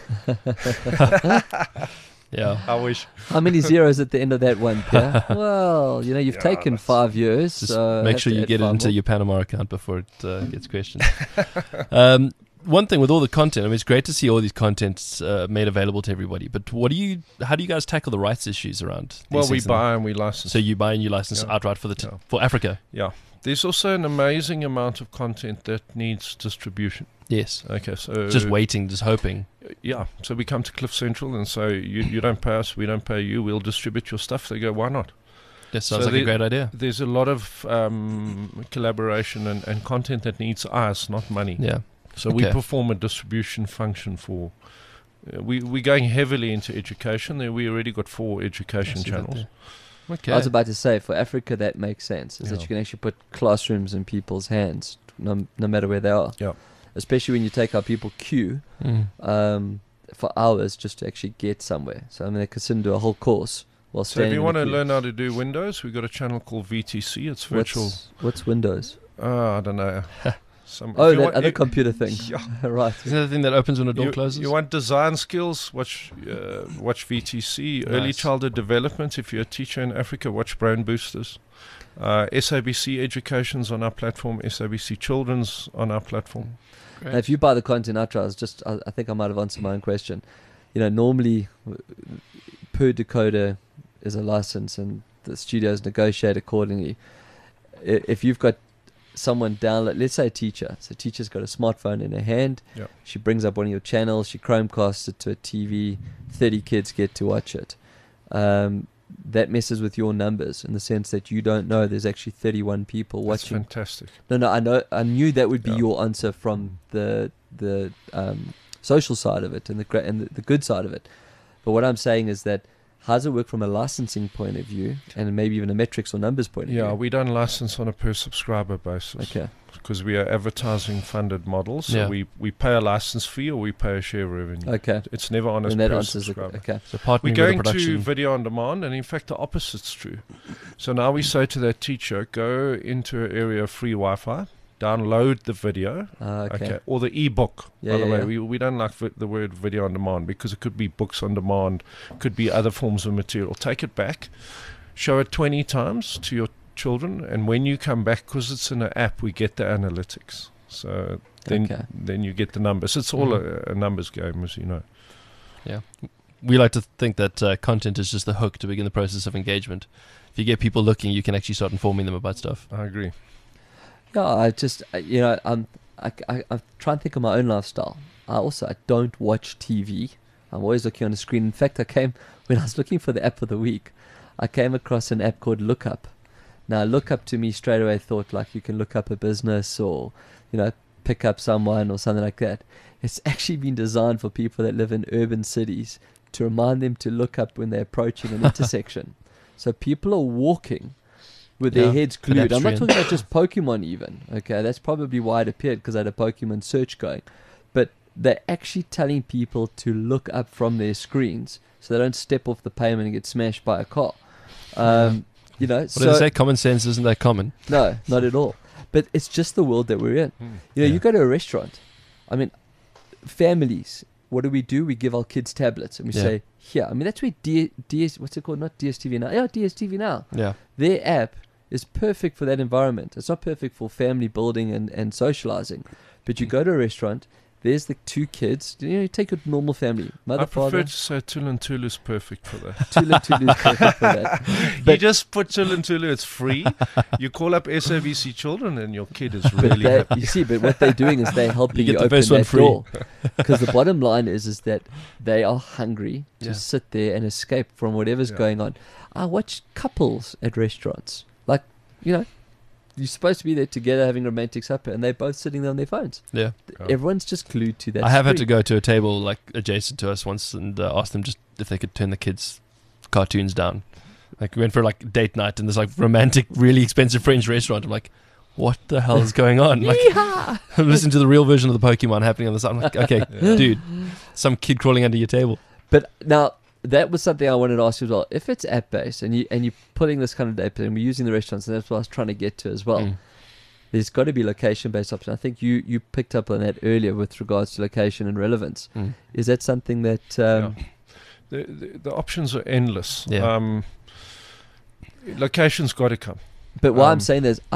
Yeah. I wish. how many zeros at the end of that one, Pierre? Well, you know, you've Yeah, taken that's- five years. Just so make have sure to you add get it five into more. your Panama account before it uh, gets questioned. um, one thing with all the content, I mean, it's great to see all these contents uh, made available to everybody. But what do you? How do you guys tackle the rights issues around? These Well, we things? buy and we license. So you buy and you license Yeah. outright for the t- Yeah. for Africa. Yeah. There's also an amazing amount of content that needs distribution. Yes. Okay, so Just waiting, just hoping. Yeah, so we come to Cliff Central and say, you, you don't pay us, we don't pay you, we'll distribute your stuff. They go, why not? That sounds So like a the- great idea. There's a lot of um, collaboration and, and content that needs us, not money. Yeah. So we Okay. perform a distribution function for. Uh, we we're going heavily into education. There we already got four education I see that channels. there. Okay. I was about to say, for Africa, that makes sense. Is that Yeah. you can actually put classrooms in people's hands, no, no matter where they are. Yeah. Especially when you take our people queue Mm. um, for hours just to actually get somewhere. So, I mean, they could sit and do a whole course while So standing if you in want the to queue. learn how to do Windows, we've got a channel called V T C. It's virtual. What's, what's Windows? Uh, I don't know. Some, Oh, if you that want- other you- computer thing. Yeah. Right. Isn't that the thing that opens when a door You, closes? you want design skills? Watch uh, watch V T C. Early Nice. childhood development. If you're a teacher in Africa, watch Brain Boosters. Uh, S A B C Education's on our platform. S A B C Children's on our platform. Great. Now, if you buy the content outright, I was just, I, I think I might have answered my own question. You know, normally w- per decoder is a license and the studios negotiate accordingly. I- If you've got someone download, let's say a teacher, so a teacher's got a smartphone in her hand, Yep. she brings up one of your channels, she Chromecasts it to a T V, thirty kids get to watch it. Um, that messes with your numbers in the sense that you don't know there's actually thirty-one people That's watching. fantastic. No, no, I know. I knew that would be Yeah. your answer from the the um, social side of it and the gra- and the, the good side of it. But what I'm saying is that how does it work from a licensing point of view and maybe even a metrics or numbers point of Yeah, view? we don't license on a per subscriber basis Okay. because we are advertising funded models. So Yeah. we, we pay a license fee or we pay a share revenue. Okay. It's never on a And that per answers the, subscriber. okay. So partnering We're with going the to production. video on demand, and in fact, the opposite's true. So now we say to that teacher, go into an area of free Wi-Fi, download the video, Ah, okay. okay, or the e-book. Yeah, By the yeah, way, yeah. we we don't like vi- the word video on demand because it could be books on demand, could be other forms of material. Take it back, show it twenty times to your children, and when you come back, because it's in an app, we get the analytics. So then Okay. then you get the numbers. It's all Mhm. a, a numbers game, as you know. We like to think that uh, content is just the hook to begin the process of engagement. If you get people looking, you can actually start informing them about stuff. I agree. Yeah, I just, I- you know, I'm, I, I, I try and think of my own lifestyle. I also, I don't watch T V. I'm always looking on the screen. In fact, I came, when I was looking for the app of the week, I came across an app called Lookup. Now, Lookup to me straight away thought like you can look up a business or, you know, pick up someone or something like that. It's actually been designed for people that live in urban cities to remind them to look up when they're approaching an intersection. So people are walking with their Yeah, heads glued. I'm not pedestrian. talking about just Pokemon even. Okay, that's probably why it appeared because I had a Pokemon search going. But they're actually telling people to look up from their screens so they don't step off the pavement and get smashed by a car. Um, you know, What so do they say? Common sense isn't that common. no, not at all. But it's just the world that we're in. You know, Yeah. you go to a restaurant. I mean, families. What do we do? We give our kids tablets and we Yeah. say, "Here." I mean, that's where D- DS. What's it called? Not D S T V now. Yeah, D S T V now. Yeah. Their app is perfect for that environment. It's not perfect for family building and, and socializing. But you go to a restaurant, there's the two kids. You know, you take a normal family. Mother, I prefer father. to say Tulu Tulu is perfect for that. Tulu Tulu is perfect for that. you But- just put Tulu Tulu, it's free. You call up S A B C Children and your kid is But really they, happy. you see, but what they're doing is they're helping You you, get the open first one that free. door. Because the bottom line is, is that they are hungry to Yeah. sit there and escape from whatever's Yeah. going on. I watch couples at restaurants. Like, you know, you're supposed to be there together having romantic supper, and they're both sitting there on their phones. Yeah. Yeah. Everyone's just glued to that. I have had to screen. go to a table like adjacent to us once and uh, ask them just if they could turn the kids' cartoons down. Like we went for like date night in this like romantic, really expensive French restaurant. I'm like, what the hell is going on? Like, listen to the real version of the Pokemon happening on the side. I'm like, okay, dude, some kid crawling under your table. But now that was something I wanted to ask you as well. If it's app based and you and you're putting this kind of data and we're using the restaurants, and that's what I was trying to get to as well. Mm. There's got to be location based option. I think you you picked up on that earlier with regards to location and relevance. Mm. Is that something that um, The, the, the options are endless. Yeah. Um, location's got to come. But why I'm Um, saying is, I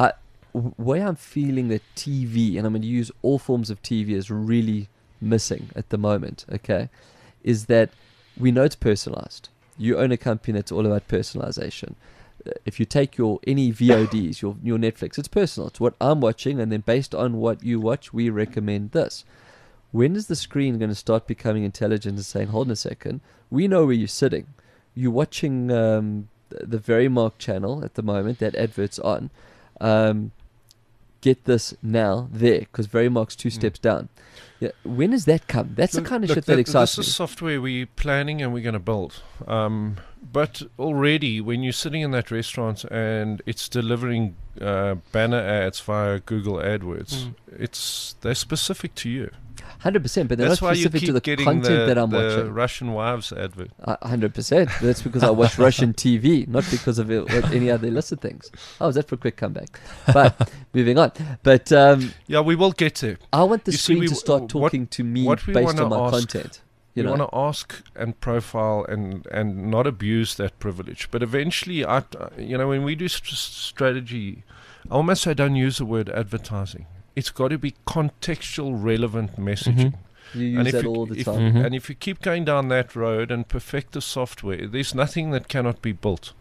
w- way I'm feeling that T V, and I'm going to use all forms of T V, is really missing at the moment, okay, is that we know it's personalized. You own a company that's all about personalization. Uh, If you take your any V O Ds, your your Netflix, it's personal. It's what I'm watching, and then based on what you watch, we recommend this. When is the screen going to start becoming intelligent and saying, hold on a second, we know where you're sitting. You're watching um, th- the Verymark channel at the moment, that advert's on. Um, get this now there, because Verymark's two Mm. steps down. Yeah, when does that come? That's Look- the kind of look, shit that th- excites This me. is software we're planning and we're going to build. Um, but already, when you're sitting in that restaurant and it's delivering uh, banner ads via Google AdWords, Mm. it's they're specific to you. one hundred percent, but they're That's not why you specific keep to the getting content the, that I'm the watching. Russian wives advert. A one hundred percent. That's because I watch Russian T V, not because of it, what any other illicit things. Oh, is that for a quick comeback? But moving on. But um, Yeah, we will get there. I want the You see, screen we to w- start what- talking to me what we based wanna on my ask- content. You You know, want to ask and profile and, and not abuse that privilege. But eventually, I, you know, when we do st- strategy, I almost say don't use the word advertising. It's got to be contextual, relevant messaging. you use And if that you, all the if, time. Mhm. and if you keep going down that road and perfect the software, there's nothing that cannot be built.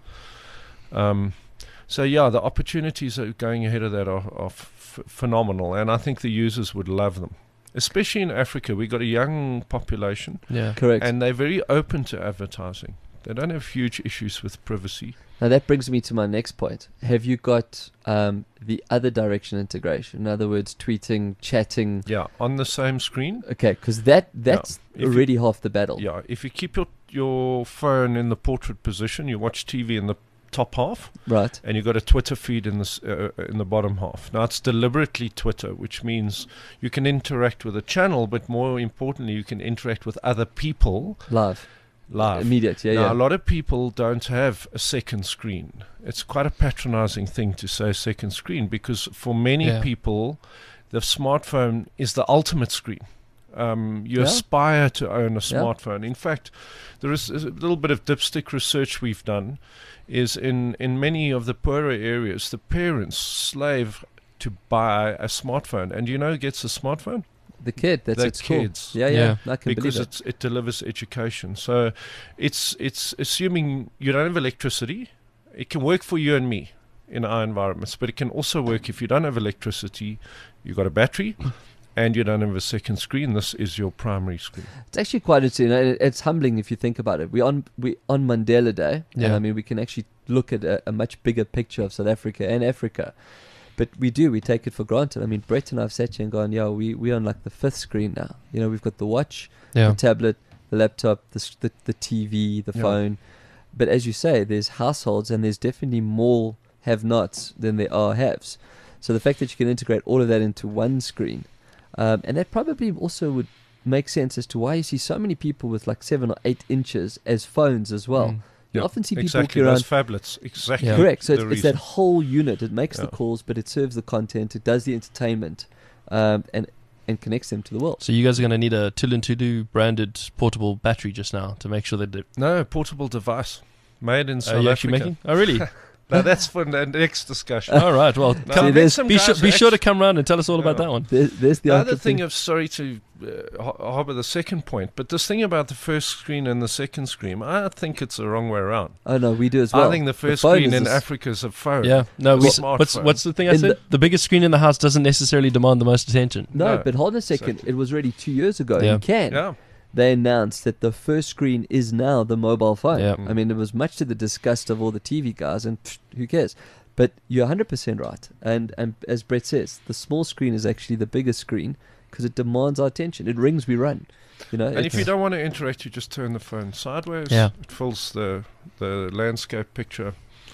Um, so yeah, the opportunities that are going ahead of that are, are f- phenomenal, and I think the users would love them. Especially in Africa, we've got a young population, Yeah. Correct. and they're very open to advertising. They don't have huge issues with privacy. Now that brings me to my next point. Have you got um, the other direction integration? In other words, tweeting, chatting. Yeah, on the same screen. Okay, because that that's If you- already half the battle. Yeah, if you keep your your phone in the portrait position, you watch T V in the top half, Right. and you've got a Twitter feed in the s- uh, in the bottom half. Now it's deliberately Twitter, which means you can interact with the channel, but more importantly, you can interact with other people Live. live. Immediate. Yeah, now, yeah. a lot of people don't have a second screen. It's quite a patronizing thing to say second screen, because for many Yeah. people, the smartphone is the ultimate screen. Um, you Yeah. aspire to own a Yeah. smartphone. In fact, there is a little bit of dipstick research we've done, is in, in many of the poorer areas, the parents slave to buy a smartphone. And you know who gets a smartphone? The kid. That's The at school. kids. Yeah, yeah. I can Because believe it. it's, it delivers education. So it's it's assuming you don't have electricity. It can work for you and me in our environments, but it can also work if you don't have electricity, you've got a battery, and you don't have a second screen. This is your primary screen. It's actually quite interesting. and it- It's humbling if you think about it. We on we on Mandela Day, and Yeah. I mean we can actually look at a, a much bigger picture of South Africa and Africa. But we do, we take it for granted. I mean, Brett and I've sat here and gone, yeah, we we're on like the fifth screen now. You know, we've got the watch, Yeah. the tablet, the laptop, the s- the, the T V, the Yeah. phone. But as you say, there's households, and there's definitely more have-nots than there are haves. So the fact that you can integrate all of that into one screen, um, and that probably also would make sense as to why you see so many people with like seven or eight inches as phones as well. Mm. You often see people exactly. walking around. Those phablets. Exactly. Yeah. Correct. So the it's, it's that reason. whole unit. It makes the Yeah. calls, but it serves the content. It does the entertainment, um, and and connects them to the world. So you guys are going to need a Tilintudu branded portable battery just now to make sure that it, No, portable device made in are South you actually Africa. making? Oh, really? No, that's for the next discussion. All right. Well, No, come- I met there's- some be, sure, guys be sure to actu- come round and tell us all about Yeah. that one. There's, there's the The other other thing of, sorry to uh, har- harbour the second point, but this thing about the first screen and the second screen, I think it's the wrong way around. Oh no, we do as well. I think the first phone screen is in a s- Africa is a phone. Yeah. No. The We, smartphone. what's what's the thing I In said? the- The, biggest screen in the house doesn't necessarily demand the most attention. No, No, but hold on a second. exactly. It was already two years ago Yeah. in Cannes. Yeah. They announced that the first screen is now the mobile phone. Yeah. I mean, it was much to the disgust of all the T V guys, and pfft, who cares? But you're one hundred percent right. And and as Brett says, the small screen is actually the biggest screen because it demands our attention. It rings, we run. You know. And if it's- you don't want to interact, you just turn the phone sideways. Yeah. It fills the the landscape picture.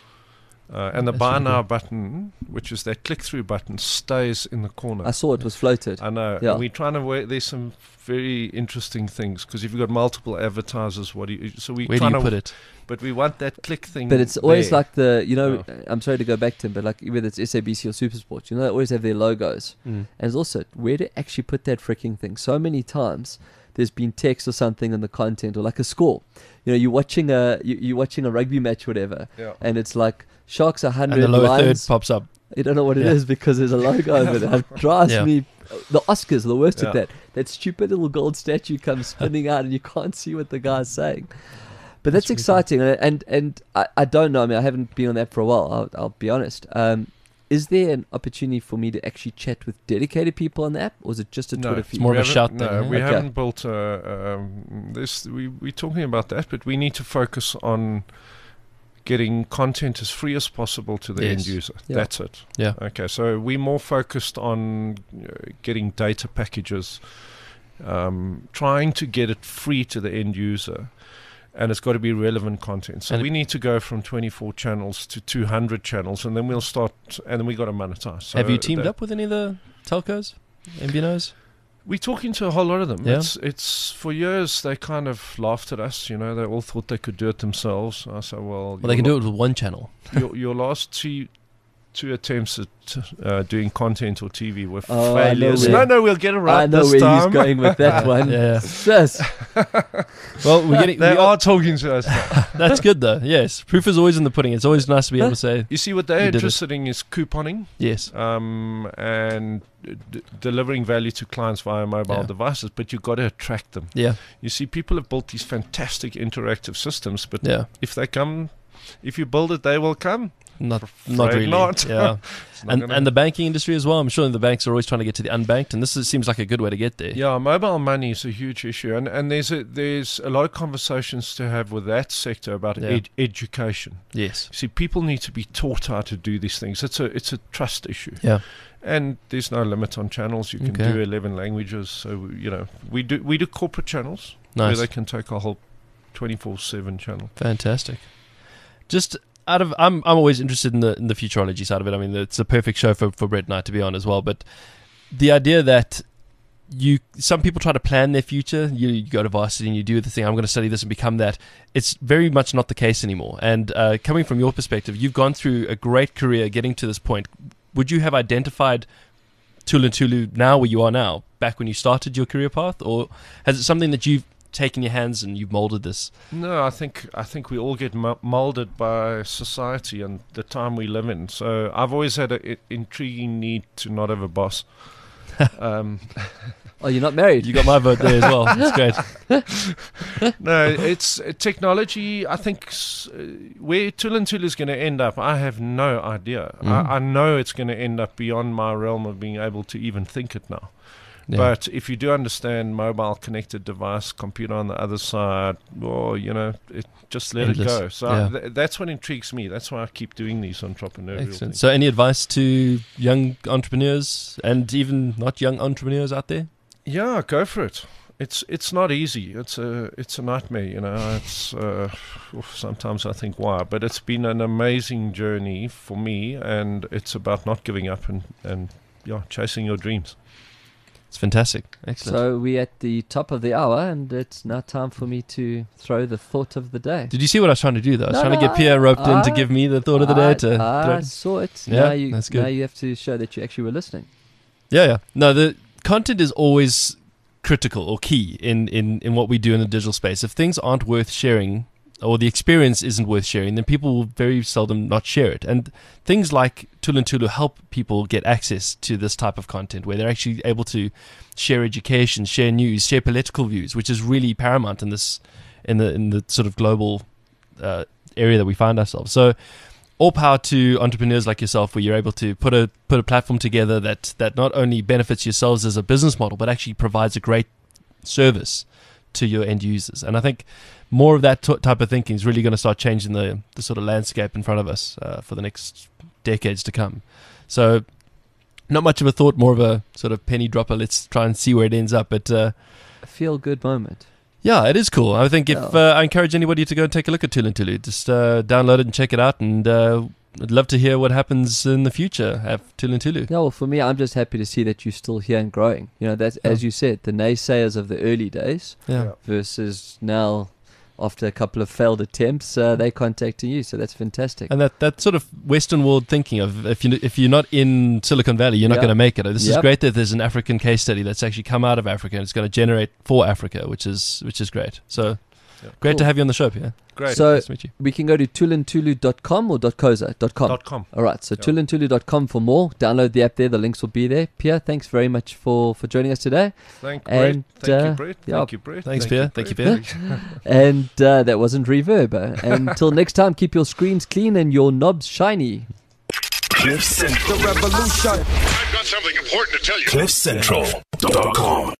Uh, and the That's buy really now cool. button, which is that click through button, stays in the corner. I saw it was floated. I know. Yeah. And we're trying to work. There's some very interesting things because if you've got multiple advertisers, what do you? So we Where do trying you to, put it? But we want that click thing. But it's always there. like the, you know, Yeah. I'm sorry to go back to him, but like whether it's S A B C or Supersport, you know, they always have their logos. Mm. And it's also where to actually put that freaking thing. So many times there's been text or something in the content or like a score. You know, you're watching a you, you're watching a rugby match, or whatever, Yeah. and it's like Sharks a And hundred, the lower Lions, third pops up. You don't know what it Yeah. is because there's a logo over there. It drives Yeah. me. The Oscars are the worst Yeah. at that. That stupid little gold statue comes spinning out and you can't see what the guy's saying. But that's, That's really exciting. And and, and I, I don't know. I mean, I haven't been on that for a while. I'll, I'll be honest. Um, is there an opportunity for me to actually chat with dedicated people on the app, or is it just a No, Twitter it's feed? more of We a haven't- shout No, thing, huh? we Okay. haven't built a. Um, this we we're talking about that, but we need to focus on getting content as free as possible to the Yes. end user. Yeah. That's it. Yeah. Okay, so we're more focused on uh, getting data packages, um, trying to get it free to the end user. And it's got to be relevant content. So And we need to go from twenty-four channels to two hundred channels, and then we'll start, and then we got to monetize. So Have you teamed that- up with any of the telcos, M V Nos? We're talking to a whole lot of them. Yeah. It's it's for years they kind of laughed at us. You know, they all thought they could do it themselves. I said, well, Well, they can do it with one channel. Your, your last two two attempts at uh, doing content or T V were Oh, I know failures. where- No, no, we'll get it right I know this where time. he's going with that one. Yeah. Yes. Well, we're getting. They we are are, talking to us now. that's good though. Yes, proof is always in the pudding. It's always nice to be able to say You see, what You they're did it. interested in is couponing yes. um, and d- delivering value to clients via mobile Yeah. devices, but you've got to attract them. Yeah. You see, people have built these fantastic interactive systems, but Yeah. if they come, if you build it, they will come. Not not Afraid really. not. Yeah. It's not and gonna- and the banking industry as well. I'm sure the banks are always trying to get to the unbanked, and this is, seems like a good way to get there. Yeah, mobile money is a huge issue, and and there's a, there's a lot of conversations to have with that sector about Yeah. ed- education. Yes. See, people need to be taught how to do these things. It's a it's a trust issue, Yeah. and there's no limit on channels. You can Okay. do eleven languages. So you know, we do we do corporate channels Nice. where they can take a whole twenty-four seven channel. Fantastic. Just out of, I'm I'm always interested in the in the futurology side of it. I mean, it's a perfect show for for Brett and I to be on as well. But the idea that you, some people try to plan their future. You, you go to varsity and you do the thing. I'm going to study this and become that. It's very much not the case anymore. And uh, coming from your perspective, you've gone through a great career getting to this point. Would you have identified Tulu Tulu now where you are now, back when you started your career path, or has it something that you've taken your hands and you've molded this? No, I think I think we all get mo- molded by society and the time we live in. So I've always had an intriguing need to not have a boss. um, Oh, you're not married? You got my vote there as well. That's great. no, it's uh, technology. I think s- uh, where Tulantul is going to end up, I have no idea. Mm. I, I know it's going to end up beyond my realm of being able to even think it now. Yeah. But if you do understand mobile connected device, computer on the other side, well, you know, it, just let Endless. it go. So Yeah. I, th- that's what intrigues me. That's why I keep doing these entrepreneurial Excellent. things. So, any advice to young entrepreneurs and even not young entrepreneurs out there? Yeah, go for it. It's it's not easy. It's a it's a nightmare. You know. It's uh, oof, sometimes I think why, but it's been an amazing journey for me, and it's about not giving up and and yeah, chasing your dreams. It's fantastic. Excellent. So we're at the top of the hour, and it's now time for me to throw the thought of the day. Did you see what I was trying to do though? I was No, trying to no, get Pierre roped in to I- give me the thought of the day. I, To I throw- saw it. Yeah, now you, that's good. Now you have to show that you actually were listening. Yeah, yeah. No, the content is always critical or key in, in, in what we do in the digital space. If things aren't worth sharing, or the experience isn't worth sharing, then people will very seldom not share it. And things like Tulu Tulu help people get access to this type of content where they're actually able to share education, share news, share political views, which is really paramount in this in the in the sort of global uh, area that we find ourselves. So all power to entrepreneurs like yourself, where you're able to put a put a platform together that that not only benefits yourselves as a business model, but actually provides a great service to your end users. And I think more of that t- type of thinking is really going to start changing the the sort of landscape in front of us uh, for the next decades to come. So not much of a thought, more of a sort of penny dropper. Let's try and see where it ends up. But uh, A feel good moment. yeah, it is cool. I think if Yeah. uh, I encourage anybody to go and take a look at Tulu Tulu, just uh, download it and check it out. And uh, I'd love to hear what happens in the future at Tulu Tulu. Yeah, well, for me, I'm just happy to see that you're still here and growing. You know, that's Yeah. as you said, the naysayers of the early days Yeah. Yeah. versus now, after a couple of failed attempts, uh, they contacting you. So that's fantastic. And that, that sort of Western world thinking of if you if you're not in Silicon Valley, you're not Yeah. going to make it. This is Yep. great that there's an African case study that's actually come out of Africa and it's going to generate for Africa, which is which is great. So Great Cool. to have you on the show, Pierre. Great. So Nice to meet you. we can go to tulintulu dot com or .coza dot com. dot com. All right, so Yeah. tulintulu dot com for more. Download the app there. The links will be there. Pierre, thanks very much for, for joining us today. Thank, And, Brett. Thank uh, you, Brett. yeah. Thank you, Brett. Thanks, Thank Pierre. Thank you, Brett. Pierre. And uh, that wasn't reverb. uh. Until next time, keep your screens clean and your knobs shiny. Cliff Central. The revolution. I've got something important to tell you. cliff central dot com